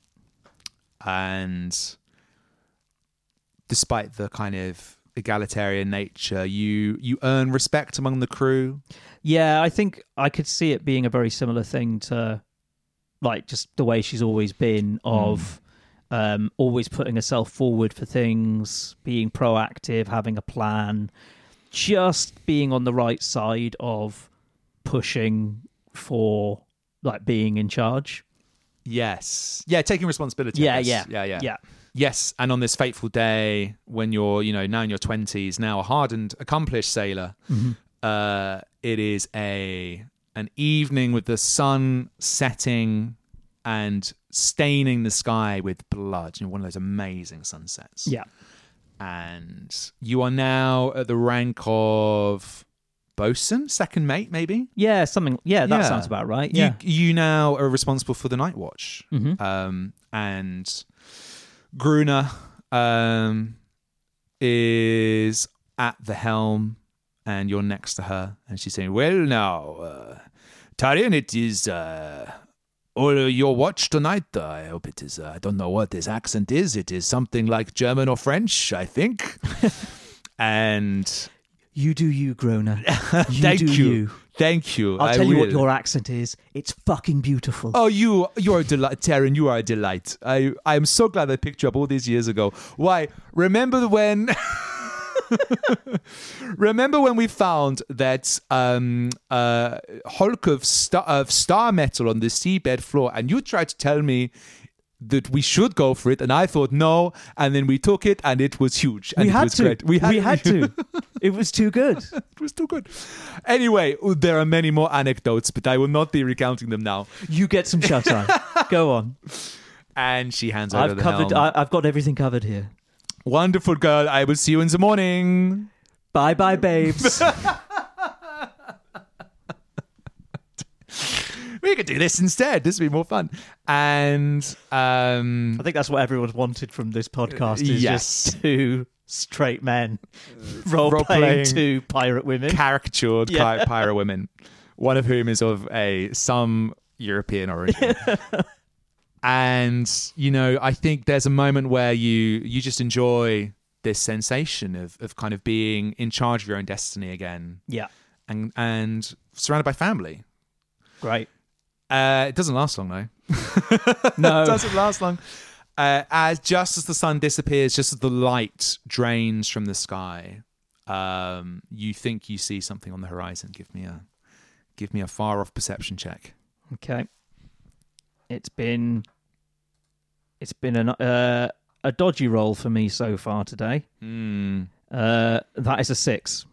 And despite the kind of egalitarian nature, you earn respect among the crew. Yeah, I think I could see it being a very similar thing to like just the way she's always been of always putting herself forward for things, being proactive, having a plan, just being on the right side of pushing for like being in charge. Yes. Yeah, taking responsibility. Yeah. Yes, and on this fateful day when you're, now in your 20s, now a hardened, accomplished sailor, it is an evening with the sun setting and staining the sky with blood. One of those amazing sunsets. Yeah. And you are now at the rank of bosun, second mate, maybe? Yeah, something. Yeah, that sounds about right. Yeah. You now are responsible for the night watch. And Grune is at the helm, and you're next to her, and she's saying, "Well, now, Taryn, it is all your watch tonight. I hope it is. I don't know what this accent is. It is something like German or French, I think." And you do you, Grune. Thank you. Thank you. I'll tell you what your accent is. It's fucking beautiful. Oh, you're a delight, Taryn. You are a delight. I am so glad I picked you up all these years ago. Why? Remember when we found that hulk of star metal on the seabed floor, and you tried to tell me that we should go for it, and I thought no, and then we took it, and it was huge. And we had to. Great. We had to. It was too good. It was too good. Anyway, there are many more anecdotes, but I will not be recounting them now. You get some showtime. Go on. And she hands over the helm. I've got everything covered here. Wonderful, girl. I will see you in the morning. Bye, babes. we could do this instead. This would be more fun. And I think that's what everyone's wanted from this podcast is just two straight men role-playing two pirate women. Caricatured pirate women, one of whom is of some European origin. And, I think there's a moment where you just enjoy this sensation of kind of being in charge of your own destiny again. Yeah. And surrounded by family. Great. It doesn't last long, though. No. It doesn't last long. Just as the sun disappears, just as the light drains from the sky, you think you see something on the horizon. Give me a far off perception check. Okay. It's been a dodgy roll for me so far today. That is a 6.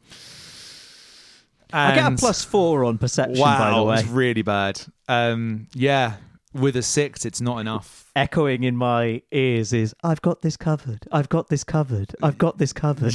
I get a +4 on perception, by the way. Wow, it's really bad. With a 6, it's not enough. Echoing in my ears is, I've got this covered. I've got this covered. I've got this covered.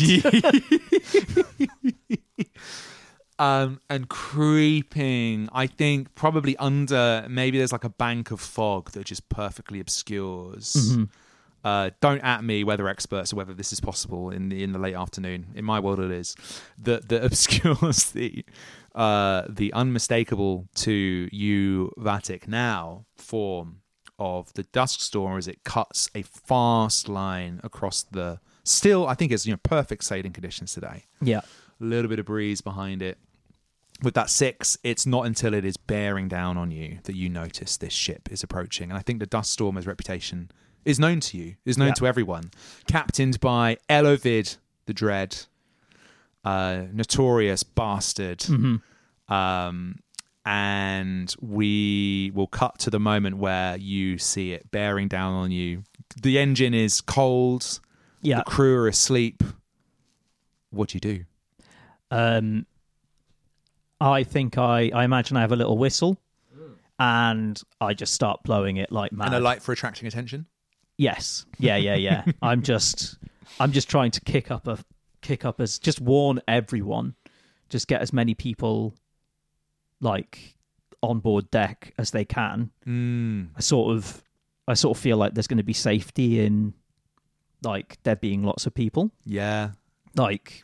And creeping, I think probably under, maybe there's like a bank of fog that just perfectly obscures. Mm-hmm. Don't at me, weather experts, or whether this is possible in the late afternoon. In my world, it is that obscures the unmistakable to you, Vatic, now form of the dusk storm as it cuts a fast line across the. Still, I think it's perfect sailing conditions today. Yeah, a little bit of breeze behind it. With that 6, it's not until it is bearing down on you that you notice this ship is approaching. And I think the dust stormer's reputation is known to you, is known to everyone. Captained by Elovid the Dread, notorious bastard. Mm-hmm. And we will cut to the moment where you see it bearing down on you. The engine is cold. Yeah. The crew are asleep. What do you do? I think I imagine I have a little whistle and I just start blowing it like mad. And a light for attracting attention? Yes. Yeah. I'm just trying to kick up as just warn everyone. Just get as many people like on board deck as they can. I sort of feel like there's going to be safety in like there being lots of people. Yeah. Like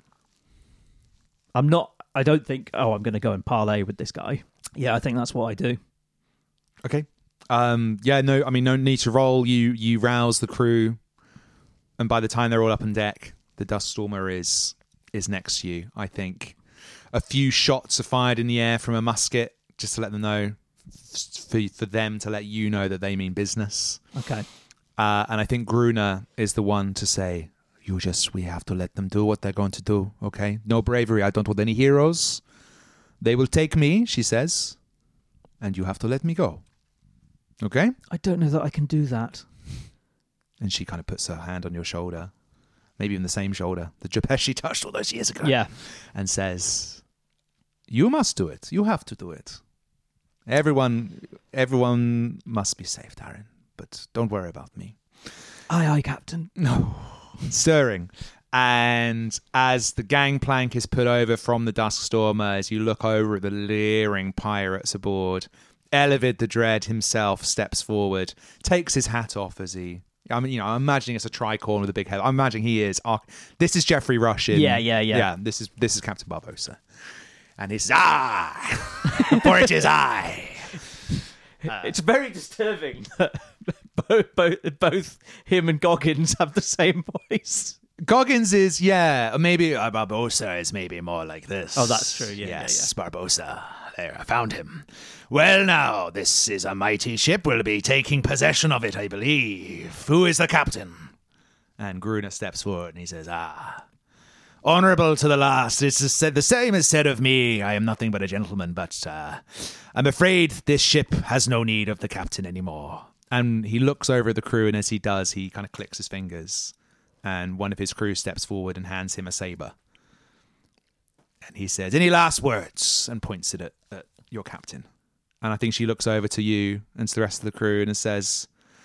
I don't think I'm going to go and parlay with this guy. Yeah, I think that's what I do. Okay. No need to roll. You rouse the crew, and by the time they're all up on deck, the dust stormer is next to you. I think a few shots are fired in the air from a musket just to let them know, for them to let you know that they mean business. Okay. And I think Gruner is the one to say, we have to let them do what they're going to do, okay? No bravery. I don't want any heroes. They will take me, she says, and you have to let me go. Okay? I don't know that I can do that. And she kind of puts her hand on your shoulder, maybe even the same shoulder that Jopeshi touched all those years ago. Yeah. And says, you must do it. You have to do it. Everyone must be safe, Darren, but don't worry about me. Aye, Captain. No. Stirring. And as the gangplank is put over from the dusk stormer, as you look over at the leering pirates aboard, Elovid the Dread himself steps forward, takes his hat off as he... I'm imagining it's a tricorn with a big head. I'm imagining he is... This is Jeffrey Rush in... Yeah. Yeah, this is Captain Barbosa. And he says, for it is I. It's very disturbing that both him and Goggins have the same voice. Goggins is, maybe Barbosa is maybe more like this. Oh, that's true, yeah. Yes, yeah. Barbosa. There, I found him. Well, now, this is a mighty ship. We'll be taking possession of it, I believe. Who is the captain? And Gruner steps forward and he says, honourable to the last. It's said the same is said of me. I am nothing but a gentleman, but I'm afraid this ship has no need of the captain anymore. And he looks over at the crew, and as he does, he kind of clicks his fingers. And one of his crew steps forward and hands him a saber. And he says, any last words? And points it at your captain. And I think she looks over to you and to the rest of the crew and says,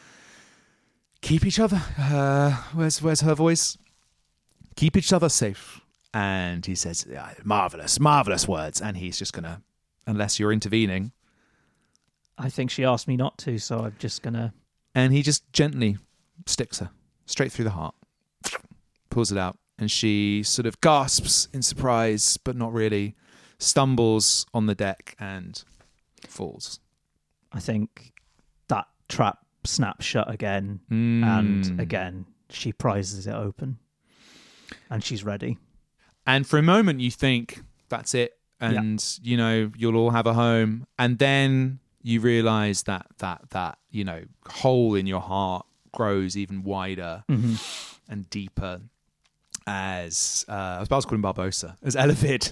keep each other. Where's her voice? Keep each other safe. And he says, marvellous words. And he's just going to, unless you're intervening, I think she asked me not to, so I'm just gonna. And he just gently sticks her straight through the heart, pulls it out, and she sort of gasps in surprise, but not really, stumbles on the deck and falls. I think that trap snaps shut again, and again she prizes it open, and she's ready. And for a moment you think that's it, and you'll all have a home, and then you realise that hole in your heart grows even wider and deeper as I was about to call him Barbosa, as Elevid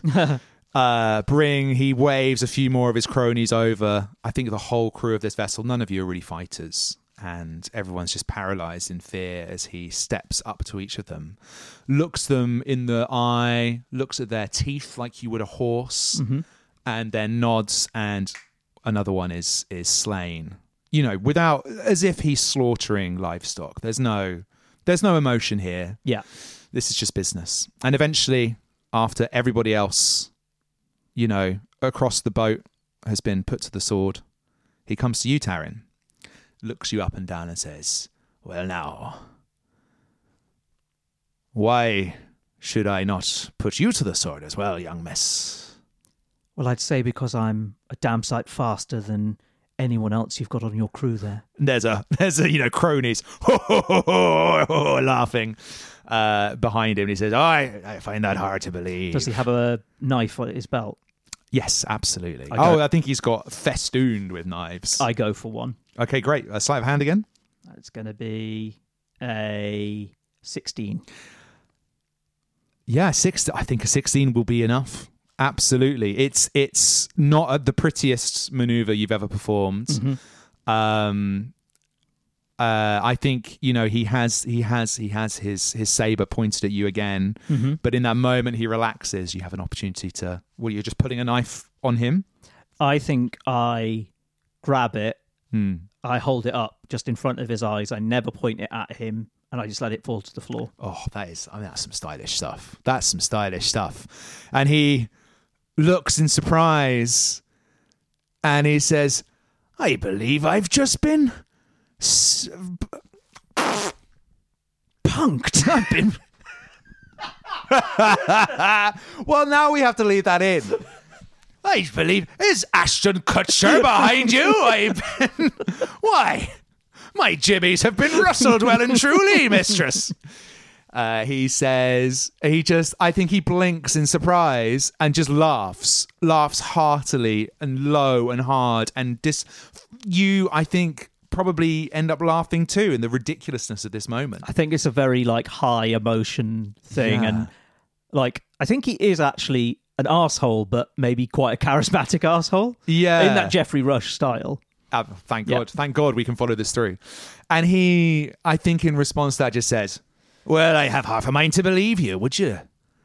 he waves a few more of his cronies over. I think the whole crew of this vessel, none of you are really fighters, and everyone's just paralyzed in fear as he steps up to each of them, looks them in the eye, looks at their teeth like you would a horse, and then nods, and another one is slain. Without, as if he's slaughtering livestock. There's no emotion here. Yeah. This is just business. And eventually, after everybody else, across the boat has been put to the sword, he comes to you, Taran, looks you up and down and says, "Well now, why should I not put you to the sword as well, young miss?" Well, I'd say because I'm a damn sight faster than anyone else you've got on your crew there. There's a cronies laughing behind him. And he says, I find that hard to believe. Does he have a knife at his belt? Yes, absolutely. I think he's got festooned with knives. I go for one. Okay, great. A sleight of hand again? It's going to be a 16. Yeah, I think a 16 will be enough. Absolutely. It's not the prettiest maneuver you've ever performed. I think he has his saber pointed at you again, but in that moment he relaxes. You have an opportunity to. Well, you're just putting a knife on him. I think I grab it. I hold it up just in front of his eyes. I never point it at him, and I just let it fall to the floor. Oh, that's some stylish stuff. That's some stylish stuff. And he looks in surprise, and he says, "I believe I've just been punked. I've been." Well, now we have to leave that in. I believe, is Ashton Kutcher behind you? Why? My jimmies have been rustled well and truly, mistress. He says, I think he blinks in surprise and just laughs heartily and low and hard. And you, I think, probably end up laughing too in the ridiculousness of this moment. I think it's a very high emotion thing. Yeah. And I think he is actually an arsehole, but maybe quite a charismatic arsehole. Yeah. In that Geoffrey Rush style. Thank God. Thank God we can follow this through. And he, I think in response to that, just says, "Well, I have half a mind to believe you, would you?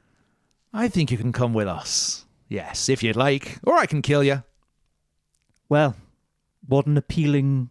I think you can come with us. Yes, if you'd like. Or I can kill you." Well, what an appealing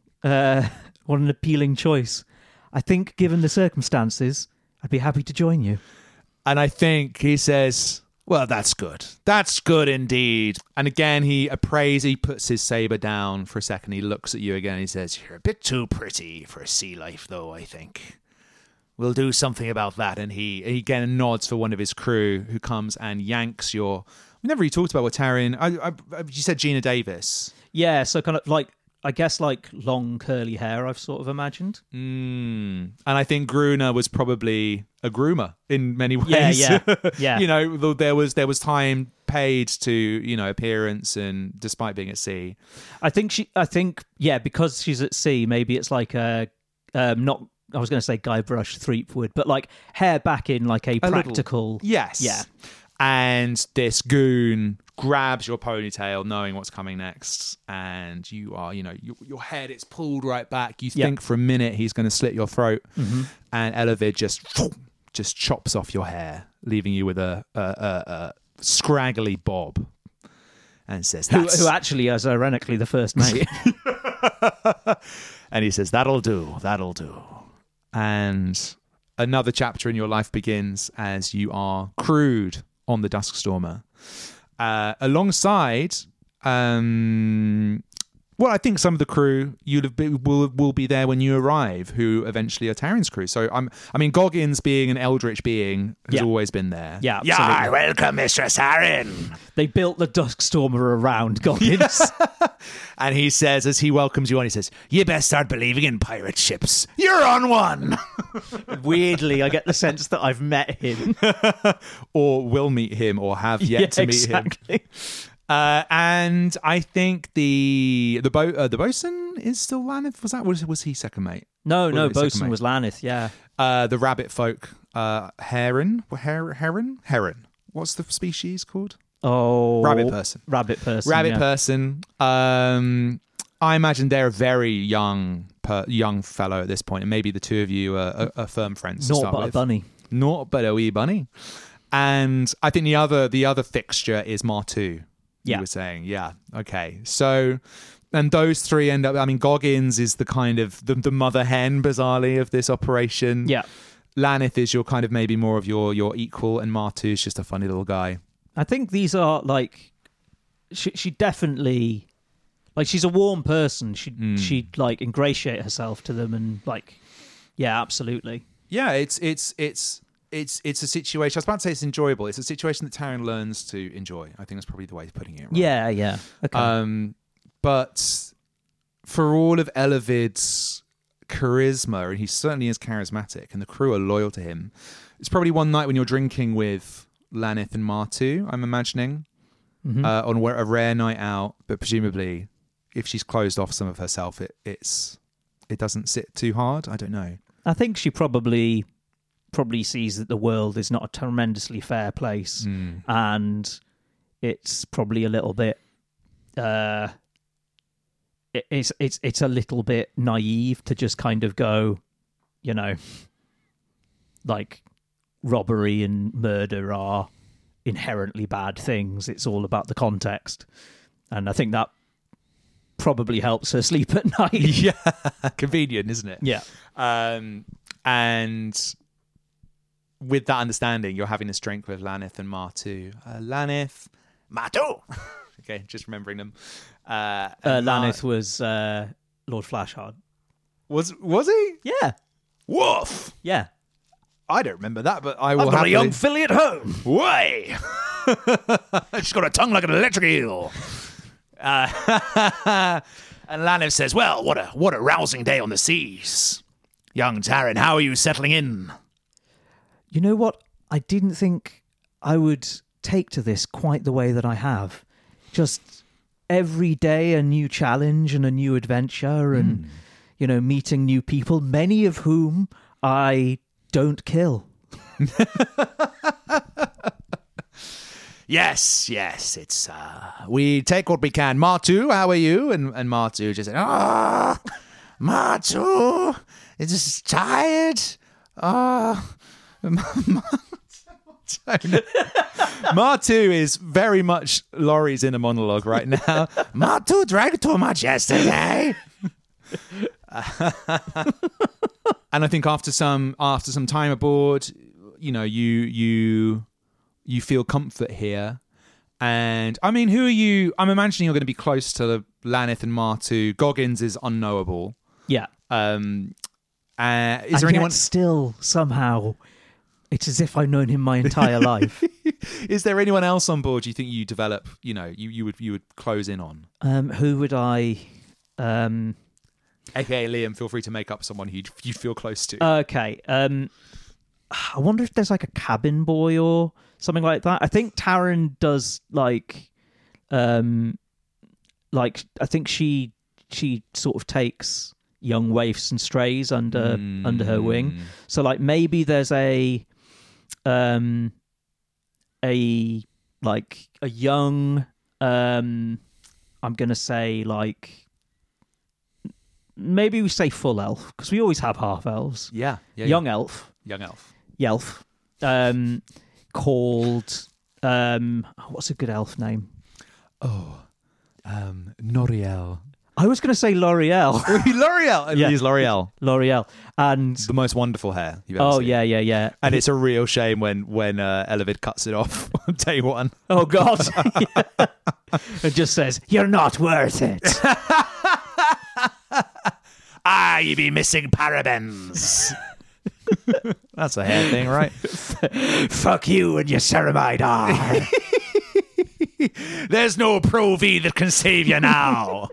choice. I think, given the circumstances, I'd be happy to join you. And I think he says, "Well, that's good. That's good indeed." And again, he puts his saber down for a second. He looks at you again. And he says, "You're a bit too pretty for sea life, though, I think. We'll do something about that." And he again nods for one of his crew who comes and yanks your... We never really talked about what Taran... you said Gina Davis. Yeah, so kind of I guess long curly hair, I've sort of imagined. And I think Gruner was probably a groomer in many ways. Yeah. There was time paid to, appearance, and despite being at sea. I think because she's at sea, maybe it's like a not... I was going to say Guybrush Threepwood, but hair back in a practical... Little, yes. Yeah. And this goon grabs your ponytail knowing what's coming next, and you are, your head, it's pulled right back. You think for a minute he's going to slit your throat, and Elevid just chops off your hair, leaving you with a scraggly bob, and says, who actually is ironically the first mate. And he says, that'll do. And another chapter in your life begins as you are crewed on the Duskstormer, alongside Well, I think some of the crew will be there when you arrive, who eventually are Taryn's crew. So I mean, Goggins, being an eldritch being, has always been there. Yeah, absolutely. Yeah, welcome, Mistress Taryn. They built the Duskstormer around Goggins. And he says, as he welcomes you on, he says, "You best start believing in pirate ships. You're on one." Weirdly, I get the sense that I've met him. Or will meet him, or have yet to meet him. And I think the bosun is still Laneth. Was he second mate? No, bosun was Laneth. Yeah. The rabbit folk, heron. What's the species called? Oh, rabbit person. Rabbit Yeah. person. I imagine they're a very young fellow at this point, and maybe the two of you are firm friends. Not but a bunny. Not but a wee bunny. And I think the other fixture is Martu. You were saying, yeah, okay. So, and those three end up. I mean, Goggins is the kind of the mother hen, bizarrely, of this operation. Yeah, Laneth is your kind of maybe more of your equal, and Martu is just a funny little guy. I think these are like, she definitely, like, she's a warm person. She'd like ingratiate herself to them, and like, yeah, absolutely. Yeah, it's a situation. I was about to say it's enjoyable. It's a situation that Taryn learns to enjoy. I think that's probably the way of putting it. Right? Yeah. Okay. But for all of Elavid's charisma, and he certainly is charismatic, and the crew are loyal to him, it's probably one night when you're drinking with Laneth and Martu, I'm imagining, on a rare night out, but presumably if she's closed off some of herself, it doesn't sit too hard. I don't know. I think she probably sees that the world is not a tremendously fair place, and it's probably a little bit it's a little bit naive to just kind of go, you know, like robbery and murder are inherently bad things. It's all about the context, and I think that probably helps her sleep at night. Yeah, convenient, isn't it? Yeah. And with that understanding, you're having this drink with Laneth and Martu. Laneth, Martu. Okay, just remembering them. Laneth was Lord Flashhard. Was he? Yeah. Woof. Yeah. I don't remember that, but I will. I've got a young filly at home. Way. She's got a tongue like an electric eel. And Laneth says, "Well, what a rousing day on the seas. Young Taryn, how are you settling in?" You know what? I didn't think I would take to this quite the way that I have. Just every day a new challenge and a new adventure, and you know, meeting new people, many of whom I don't kill. Yes, it's we take what we can. Martu, how are you? And Martu just said, Martu, it's just tired. Martu is very much Laurie's inner monologue right now. Martu drank too much yesterday. And I think after some time aboard, you know, you feel comfort here. And I mean, who are you? I'm imagining you're going to be close to Laneth and Martu. Goggins is unknowable. Yeah. Is there anyone still somehow? It's as if I've known him my entire life. Is there anyone else on board you think you develop? You know, you would close in on. Who would I? AKA Liam. Feel free to make up someone you'd feel close to. Okay. I wonder if there's like a cabin boy or something like that. I think Taryn does like I think she sort of takes young waifs and strays under her wing. So like maybe there's a young I'm gonna say like maybe we say full elf because we always have half elves. Yeah. Young elf. Yelf. Called what's a good elf name? Noriel. I was going to say L'Oreal. L'Oreal. Yeah. Use L'Oreal. L'Oreal. And the most wonderful hair you've ever seen. Yeah. And it's a real shame when Elavid cuts it off on day one. Oh, God. It just says, "You're not worth it." now you be missing parabens. That's a hair thing, right? Fuck you and your ceramide R. There's no Pro V that can save you now.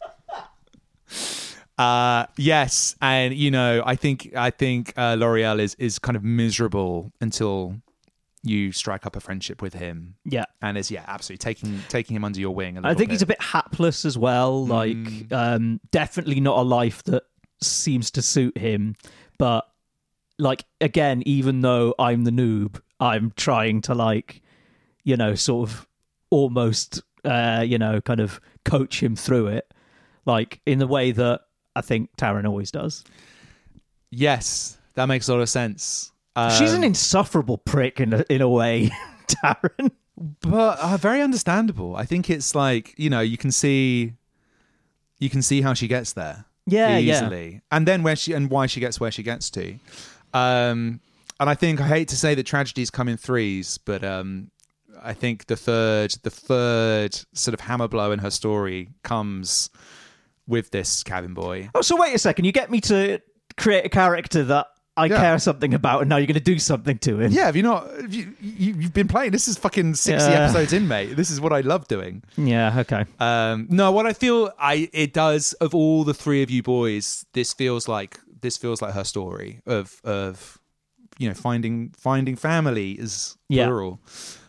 Yes, and I think L'Oreal is kind of miserable until you strike up a friendship with him. Yeah, and is absolutely taking him under your wing. I think he's a bit hapless as well. Like, definitely not a life that seems to suit him. But like, again, even though I'm the noob, I'm trying to sort of almost kind of coach him through it, like in the way that I think Taran always does. Yes, that makes a lot of sense. She's an insufferable prick in a way, Taran. But very understandable. I think it's like, you can see how she gets there. Yeah, easily. Yeah. And then why she gets where she gets to. And I think, I hate to say that tragedies come in threes, but I think the third sort of hammer blow in her story comes with this cabin boy. Oh, so wait a second. You get me to create a character that I care something about, and now you're going to do something to him. Yeah, have you not? You've been playing. This is fucking 60 episodes in, mate. This is what I love doing. Yeah, okay. No, what I feel it does, of all the three of you boys, this feels like her story of finding family is plural.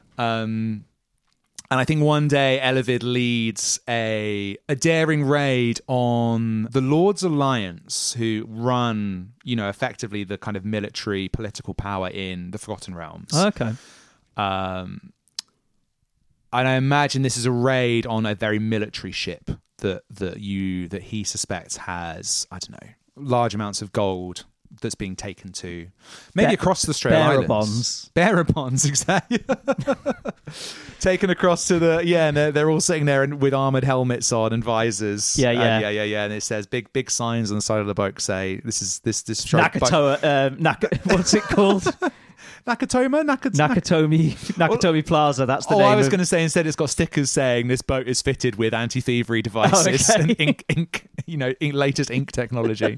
And I think one day Elevid leads a daring raid on the Lord's Alliance, who run, effectively the kind of military political power in the Forgotten Realms. Okay. And I imagine this is a raid on a very military ship that he suspects has, I don't know, large amounts of gold that's being taken to maybe across the Stray Islands. Bearer bonds, exactly. Taken across to and they're all sitting there with armored helmets on and visors. Yeah. And it says big signs on the side of the boat say this Nakatoa. What's it called? Nakatomi Plaza. That's the name. I was going to say, instead it's got stickers saying this boat is fitted with anti-thievery devices and ink, latest ink technology.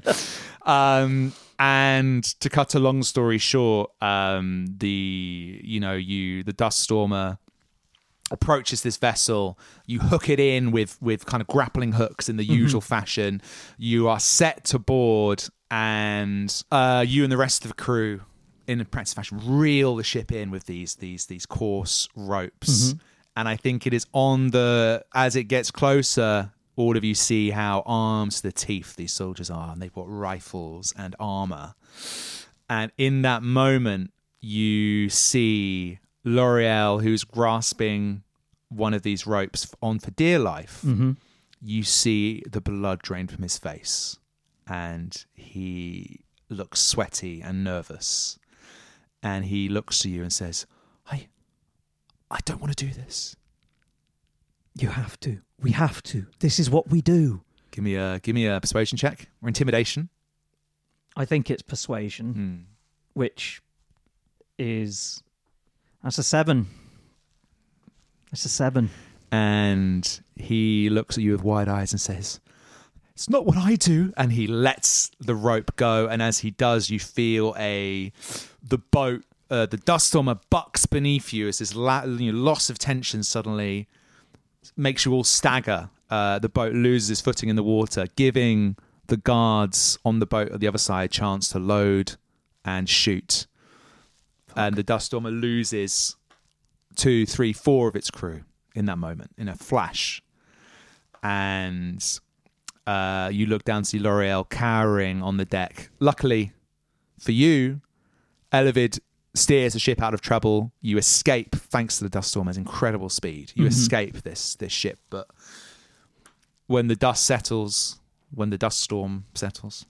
And to cut a long story short, the Dust Stormer approaches this vessel. You hook it in with kind of grappling hooks in the usual fashion. You are set to board, and you and the rest of the crew, in a practice fashion, reel the ship in with these coarse ropes. And I think it is as it gets closer, all of you see how armed to the teeth these soldiers are, and they've got rifles and armor. And in that moment, you see L'Oreal, who's grasping one of these ropes on for dear life. You see the blood drain from his face, and he looks sweaty and nervous. And he looks to you and says, I don't want to do this. You have to. We have to. This is what we do. Give me a persuasion check or intimidation. I think it's persuasion, which that's a 7. That's a 7. And he looks at you with wide eyes and says, "It's not what I do." And he lets the rope go. And as he does, you feel the boat, the Dust Stormer bucks beneath you as this loss of tension suddenly makes you all stagger. The boat loses its footing in the water, giving the guards on the boat at the other side a chance to load and shoot. And the Dust Stormer loses 2, 3, 4 of its crew in that moment, in a flash. And you look down to see L'Oreal cowering on the deck. Luckily for you, Elevid steers the ship out of trouble. You escape thanks to the Dust Stormer's incredible speed. You escape this ship, but when the dust storm settles,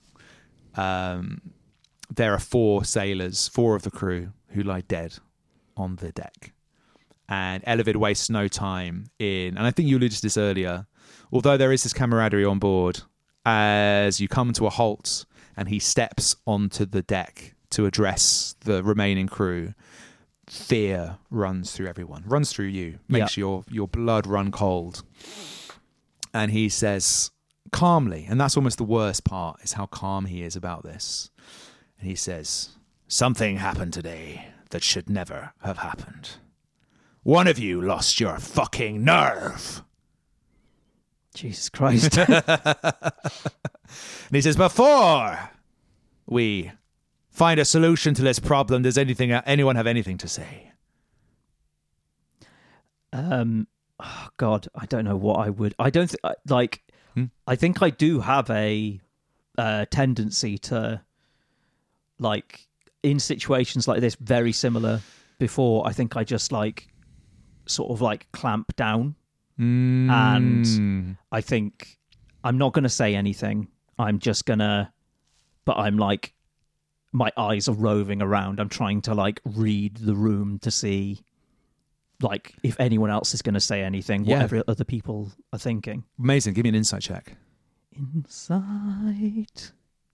there are 4 sailors, 4 of the crew, who lie dead on the deck. And Elevid wastes no time and I think you alluded to this earlier, although there is this camaraderie on board, as you come to a halt and he steps onto the deck to address the remaining crew, fear runs through everyone, runs through you, makes your blood run cold. And he says, calmly, and that's almost the worst part, is how calm he is about this. And he says, "Something happened today that should never have happened. One of you lost your fucking nerve." Jesus Christ. And he says, "Before we find a solution to this problem, does anyone have anything to say?" Oh God, I don't know what I would. I don't like. I think I do have a tendency to, like, in situations like this, very similar before. I think I just like sort of like clamp down, and I think I'm not going to say anything. I'm just gonna, but I'm like, my eyes are roving around. I'm trying to like read the room to see, like, if anyone else is going to say anything, whatever other people are thinking. Amazing. Give me an insight check. Insight.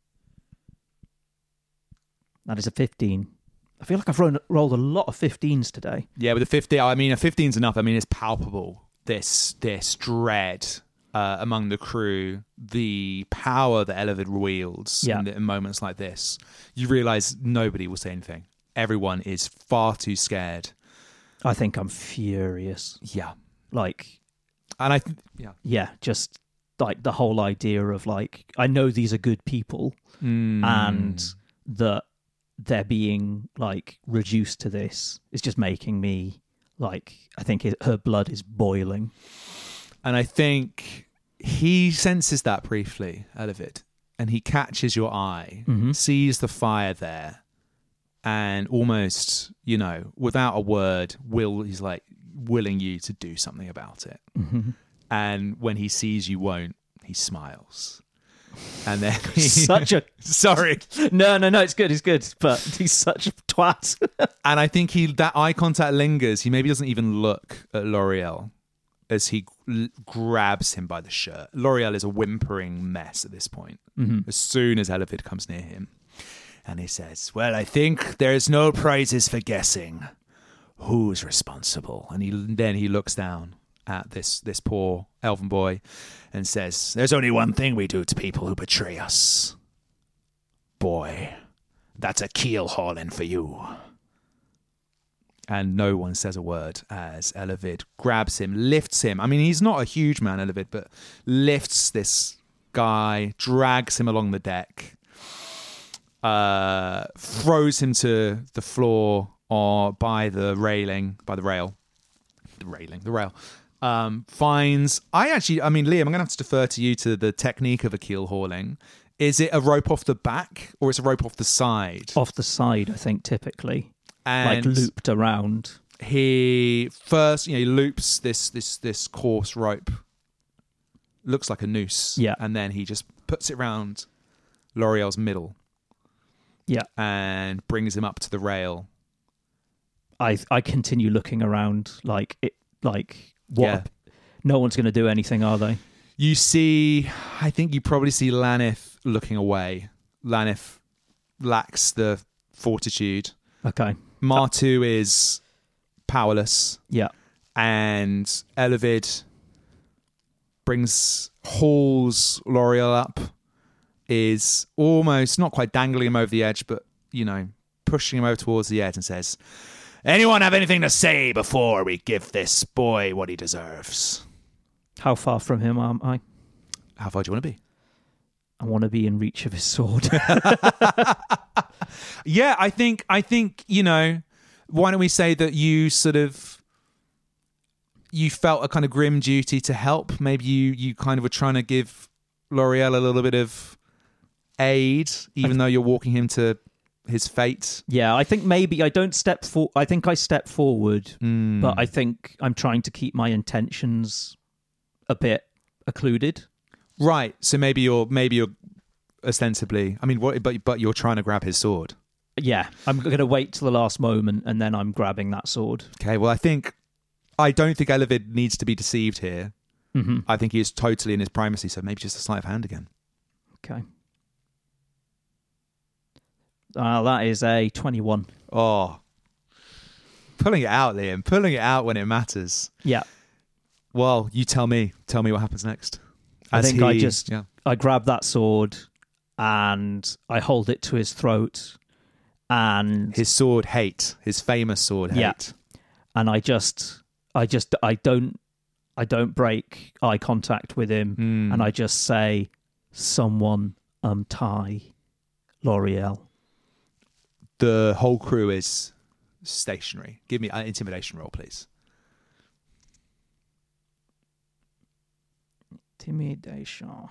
That is a 15. I feel like I've rolled a lot of 15s today. Yeah, with a 50, I mean, a 15's enough. I mean, it's palpable, this dread among the crew, the power that Eleved wields in moments like this. You realise nobody will say anything. Everyone is far too scared. I think I'm furious. Yeah. Like, and just like the whole idea of like, I know these are good people and that they're being like reduced to this is just making me like, I think her blood is boiling. And I think he senses that briefly, Eleved, and he catches your eye, sees the fire there, and almost, without a word, he's like willing you to do something about it. And when he sees you won't, he smiles. And then such a sorry. No, it's good. But he's such a twat. And I think that eye contact lingers. He maybe doesn't even look at L'Oreal as he grabs him by the shirt. L'Oreal is a whimpering mess at this point. As soon as Eleved comes near him. And he says, "Well, I think there's no prizes for guessing who's responsible." And then he looks down at this poor elven boy and says, "There's only one thing we do to people who betray us. Boy, that's a keel hauling for you." And no one says a word as Eleved grabs him, lifts him. I mean, he's not a huge man, Eleved, but lifts this guy, drags him along the deck, throws him to the floor or by the rail. Finds, Liam, I'm going to have to defer to you to the technique of a keel hauling. Is it a rope off the back or it's a rope off the side? Off the side, I think, typically. And like looped around. He first, he loops this coarse rope. Looks like a noose. Yeah. And then he just puts it around L'Oreal's middle. Yeah. And brings him up to the rail. I continue looking around what? Yeah. No one's going to do anything, are they? You see, I think you probably see Lanith looking away. Lanith lacks the fortitude. Okay. Martu is powerless. Yeah. And Eleved hauls L'Oreal up, is almost not quite dangling him over the edge, but, pushing him over towards the edge and says, "Anyone have anything to say before we give this boy what he deserves?" How far from him am I? How far do you want to be? I want to be in reach of his sword. Yeah, I think, why don't we say that you felt a kind of grim duty to help. Maybe you kind of were trying to give L'Oreal a little bit of aid, even though you're walking him to his fate. Yeah, I think maybe I don't step forward. I think I step forward, but I think I'm trying to keep my intentions a bit occluded. Right. So maybe you're ostensibly. I mean, but you're trying to grab his sword. Yeah, I'm going to wait till the last moment, and then I'm grabbing that sword. Okay. Well, I don't think Eleved needs to be deceived here. Mm-hmm. I think he is totally in his primacy. So maybe just a sleight of hand again. Okay. That is a 21. Oh, pulling it out, Liam. Pulling it out when it matters. Yeah. Well, you tell me. Tell me what happens next. I think I yeah. I grab that sword and I hold it to his throat, and His sword hate, his famous sword hate. Yeah. and I don't break eye contact with him, and I just say, "Someone untie L'Oreal." The whole crew is stationary. Give me an intimidation roll, please. Intimidation.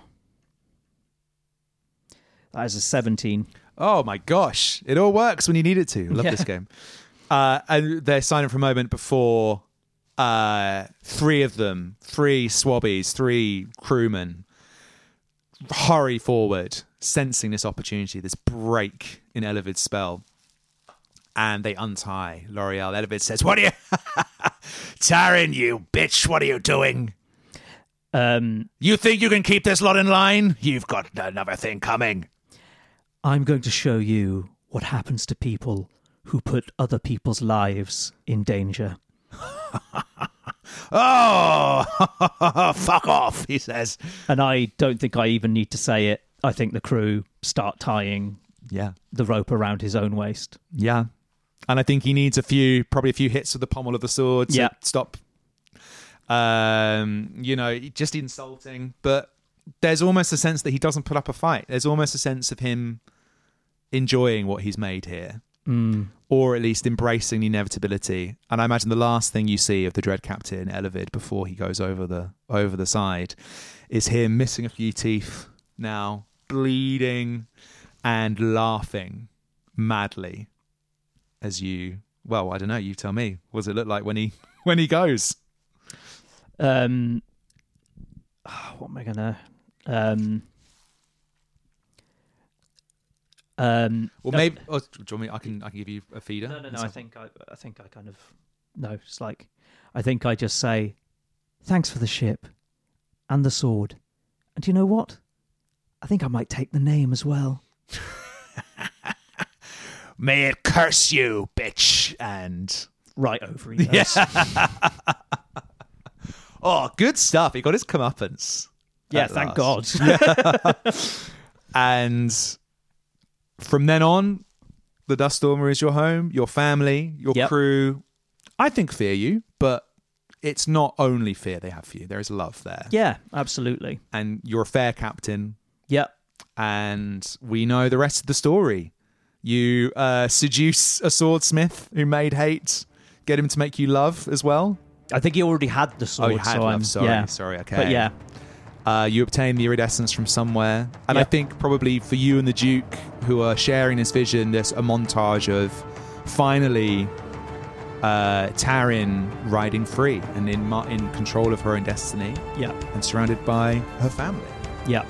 That is a 17. Oh my gosh. It all works when you need it to. I love this game. And they're silent for a moment before three of them, 3 swabbies, 3 crewmen, hurry forward, sensing this opportunity, this break in Elevid's spell. And they untie L'Oreal. Elevid says, "What are you... Taran, you bitch, what are you doing? You think you can keep this lot in line? You've got another thing coming." I'm going to show you what happens to people who put other people's lives in danger. "Oh, fuck off," he says. And I don't think I even need to say it. I think the crew start tying the rope around his own waist. Yeah. And I think he needs probably a few hits with the pommel of the sword to stop, just insulting. But there's almost a sense that he doesn't put up a fight. There's almost a sense of him enjoying what he's made here, or at least embracing the inevitability. And I imagine the last thing you see of the Dread Captain Elevid before he goes over the side is him missing a few teeth now, bleeding and laughing madly as I don't know, you tell me. What does it look like when he goes? What am I gonna? Maybe. Oh, do you want me? I can give you a feeder. No. I think I kind of no. It's like I think I just say, "Thanks for the ship and the sword, and you know what? I think I might take the name as well." "May it curse you, bitch!" And right over he goes. Oh, good stuff. He got his comeuppance. Yeah, thank God. And from then on, the Duststormer is your home, your family, your crew. I think fear you, but it's not only fear they have for you. There is love there. Yeah, absolutely. And you're a fair captain. Yep. And we know the rest of the story. You seduce a swordsmith who made hate, get him to make you love as well. I think he already had the sword. Oh, he had love. Sorry. Okay. But yeah. You obtain the iridescence from somewhere. And I think probably for you and the Duke, who are sharing this vision, there's a montage of finally Taran riding free and in control of her own destiny. Yeah. And surrounded by her family. Yeah.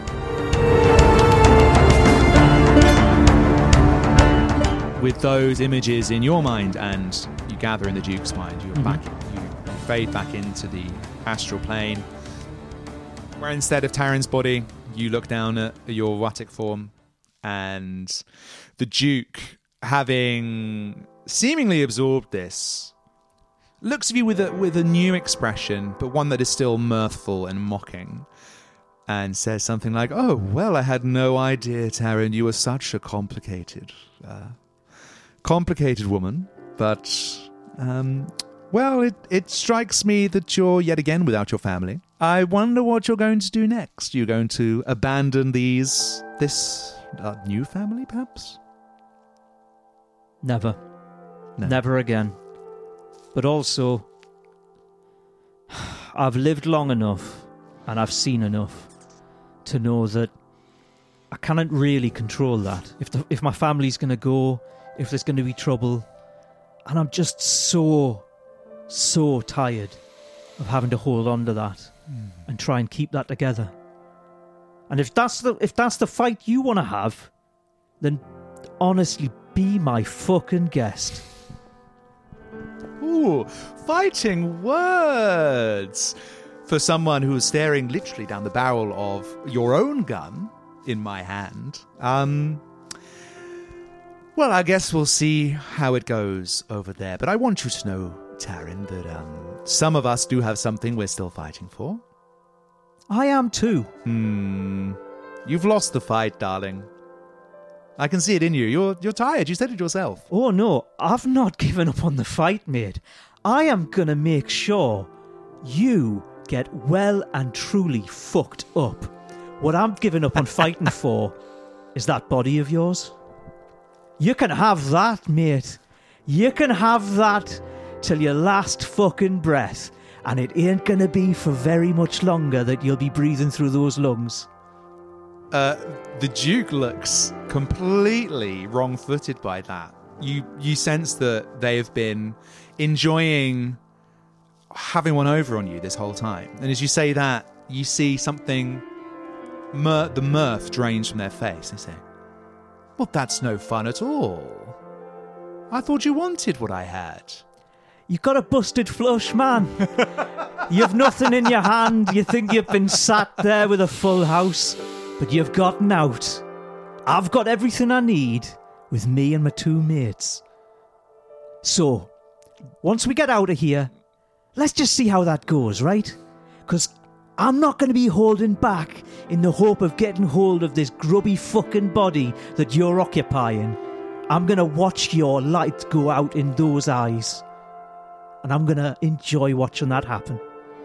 With those images in your mind, and you gather in the Duke's mind, you fade back into the astral plane, where instead of Taran's body, you look down at your Wattic form, and the Duke, having seemingly absorbed this, looks at you with a new expression, but one that is still mirthful and mocking, and says something like, "Oh, well, I had no idea, Taran, you were such a complicated woman, but it strikes me that you're yet again without your family. I wonder what you're going to do next. You're going to abandon this new family, perhaps?" Never. No. Never again. But also, I've lived long enough and I've seen enough to know that I cannot really control that. If my family's going to go, if there's going to be trouble, and I'm just so tired of having to hold on to that and try and keep that together. And if that's the fight you want to have, then honestly, be my fucking guest. Ooh, fighting words for someone who is staring literally down the barrel of your own gun in my hand. Well, I guess we'll see how it goes over there. But I want you to know, Taran, that some of us do have something we're still fighting for. I am too. You've lost the fight, darling. I can see it in you. You're tired. You said it yourself. Oh no, I've not given up on the fight, mate. I am gonna make sure you get well and truly fucked up. What I'm giving up on fighting for is that body of yours. You can have that, mate. You can have that till your last fucking breath. And it ain't gonna be for very much longer that you'll be breathing through those lungs. The Duke looks completely wrong-footed by that. You sense that they have been enjoying having one over on you this whole time. And as you say that, you see something, the mirth drains from their face. They say, well, that's no fun at all. I thought you wanted what I had. You got a busted flush, man. You've nothing in your hand. You think you've been sat there with a full house, but you've gotten out. I've got everything I need with me and my two mates. So, once we get out of here, let's just see how that goes, right? Because I'm not going to be holding back in the hope of getting hold of this grubby fucking body that you're occupying. I'm going to watch your light go out in those eyes. And I'm going to enjoy watching that happen.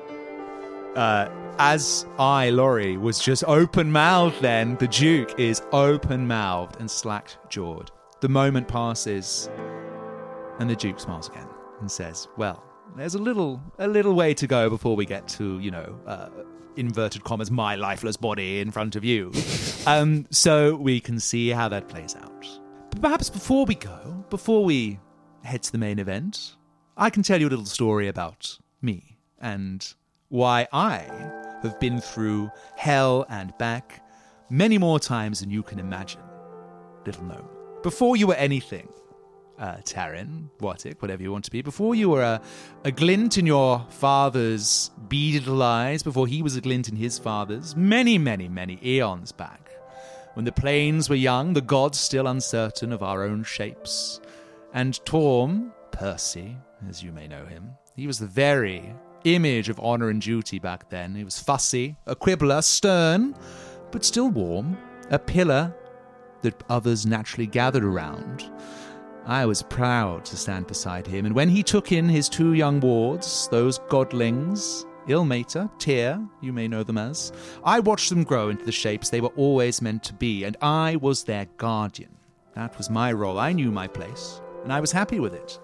Laurie, was just open-mouthed then. The Duke is open-mouthed and slack-jawed. The moment passes, and the Duke smiles again and says, well, there's a little way to go before we get to, inverted commas, my lifeless body in front of you. So we can see how that plays out. But perhaps before we head to the main event, I can tell you a little story about me and why I have been through hell and back many more times than you can imagine, little gnome. Before you were anything, Taran, Wattic, whatever you want to be, before you were a glint in your father's beaded little eyes, before he was a glint in his father's, many, many, many eons back, when the plains were young, the gods still uncertain of our own shapes, and Torm, Percy, as you may know him, he was the very image of honor and duty back then. He was fussy, a quibbler, stern, but still warm, a pillar that others naturally gathered around. I was proud to stand beside him, and when he took in his two young wards, those godlings, Ilmater, Tyr, you may know them as, I watched them grow into the shapes they were always meant to be, and I was their guardian. That was my role. I knew my place, and I was happy with it.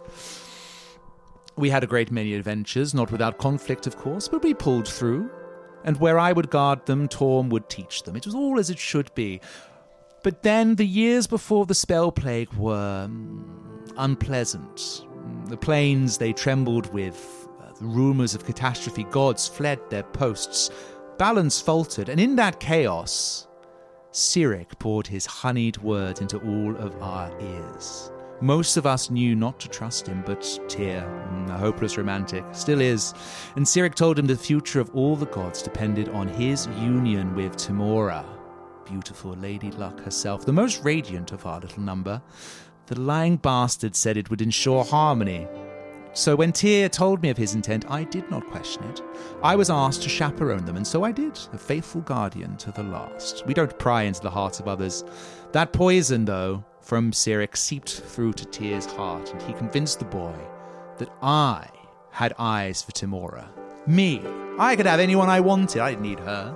We had a great many adventures, not without conflict, of course, but we pulled through, and where I would guard them, Torm would teach them. It was all as it should be. But then the years before the spell plague were unpleasant. The plains, they trembled with the rumours of catastrophe. Gods fled their posts. Balance faltered, and in that chaos, Cyric poured his honeyed words into all of our ears. Most of us knew not to trust him, but Tyr, a hopeless romantic, still is. And Cyric told him the future of all the gods depended on his union with Tymora, beautiful Lady Luck herself, the most radiant of our little number. The lying bastard said it would ensure harmony. So when Tyr told me of his intent, I did not question it. I was asked to chaperone them, and so I did, a faithful guardian to the last. We don't pry into the hearts of others. That poison, though, from Cyric seeped through to Tyr's heart, and he convinced the boy that I had eyes for Tymora. Me. I could have anyone I wanted. I didn't need her.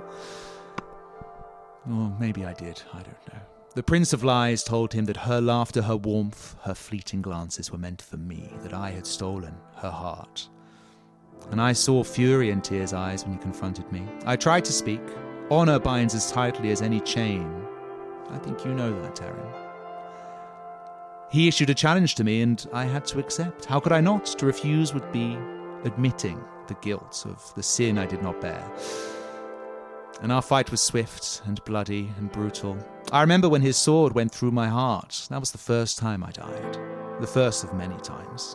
Or maybe I did. I don't know. The Prince of Lies told him that her laughter, her warmth, her fleeting glances were meant for me, that I had stolen her heart. And I saw fury in Tyr's eyes when he confronted me. I tried to speak. Honor binds as tightly as any chain. I think you know that, Taran. He issued a challenge to me, and I had to accept. How could I not? To refuse would be admitting the guilt of the sin I did not bear. And our fight was swift and bloody and brutal. I remember when his sword went through my heart. That was the first time I died. The first of many times.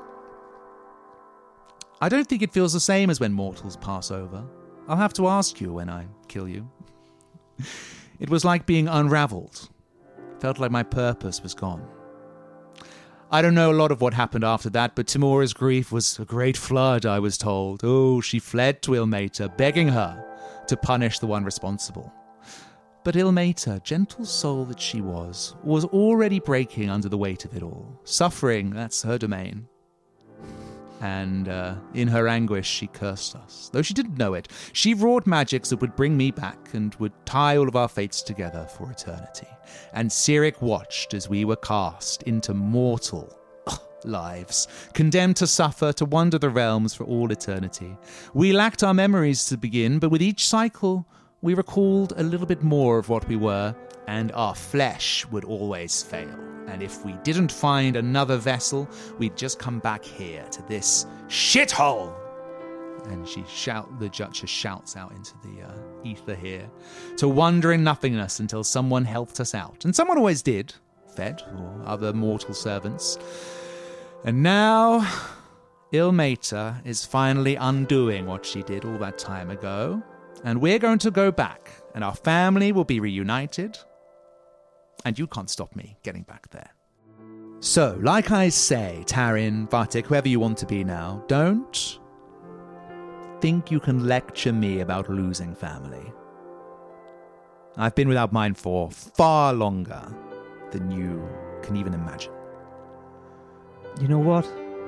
I don't think it feels the same as when mortals pass over. I'll have to ask you when I kill you. It was like being unraveled. Felt like my purpose was gone. I don't know a lot of what happened after that, but Tymora's grief was a great flood, I was told. Oh, she fled to Ilmater, begging her to punish the one responsible. But Ilmater, gentle soul that she was already breaking under the weight of it all. Suffering, that's her domain. And in her anguish, she cursed us. Though she didn't know it, she wrought magics that would bring me back and would tie all of our fates together for eternity. And Cyric watched as we were cast into mortal lives, condemned to suffer, to wander the realms for all eternity. We lacked our memories to begin, but with each cycle, we recalled a little bit more of what we were, and our flesh would always fail. And if we didn't find another vessel, we'd just come back here to this shithole. And the Duchess shouts out into the ether here, to wander in nothingness until someone helped us out. And someone always did, Fed or other mortal servants. And now, Ilmater is finally undoing what she did all that time ago. And we're going to go back, and our family will be reunited. And you can't stop me getting back there. So, like I say, Tarin, Vatic, whoever you want to be now, don't think you can lecture me about losing family. I've been without mine for far longer than you can even imagine. You know what?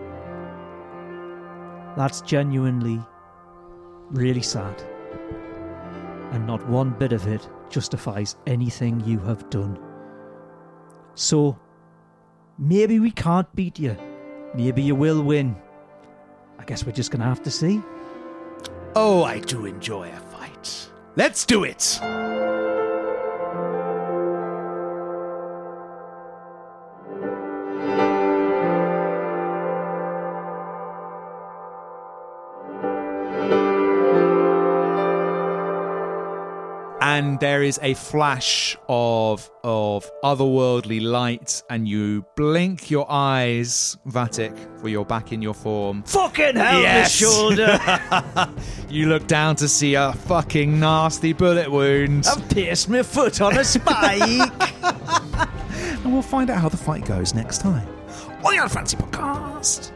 That's genuinely really sad. And not one bit of it justifies anything you have done. So, maybe we can't beat you. Maybe you will win. I guess we're just going to have to see. Oh, I do enjoy a fight. Let's do it! And there is a flash of otherworldly light, and you blink your eyes, Vatic, for you're back in your form. Fucking hell, yes. The shoulder! You look down to see a fucking nasty bullet wound. I've pierced my foot on a spike! And we'll find out how the fight goes next time on the Fantasy Podcast.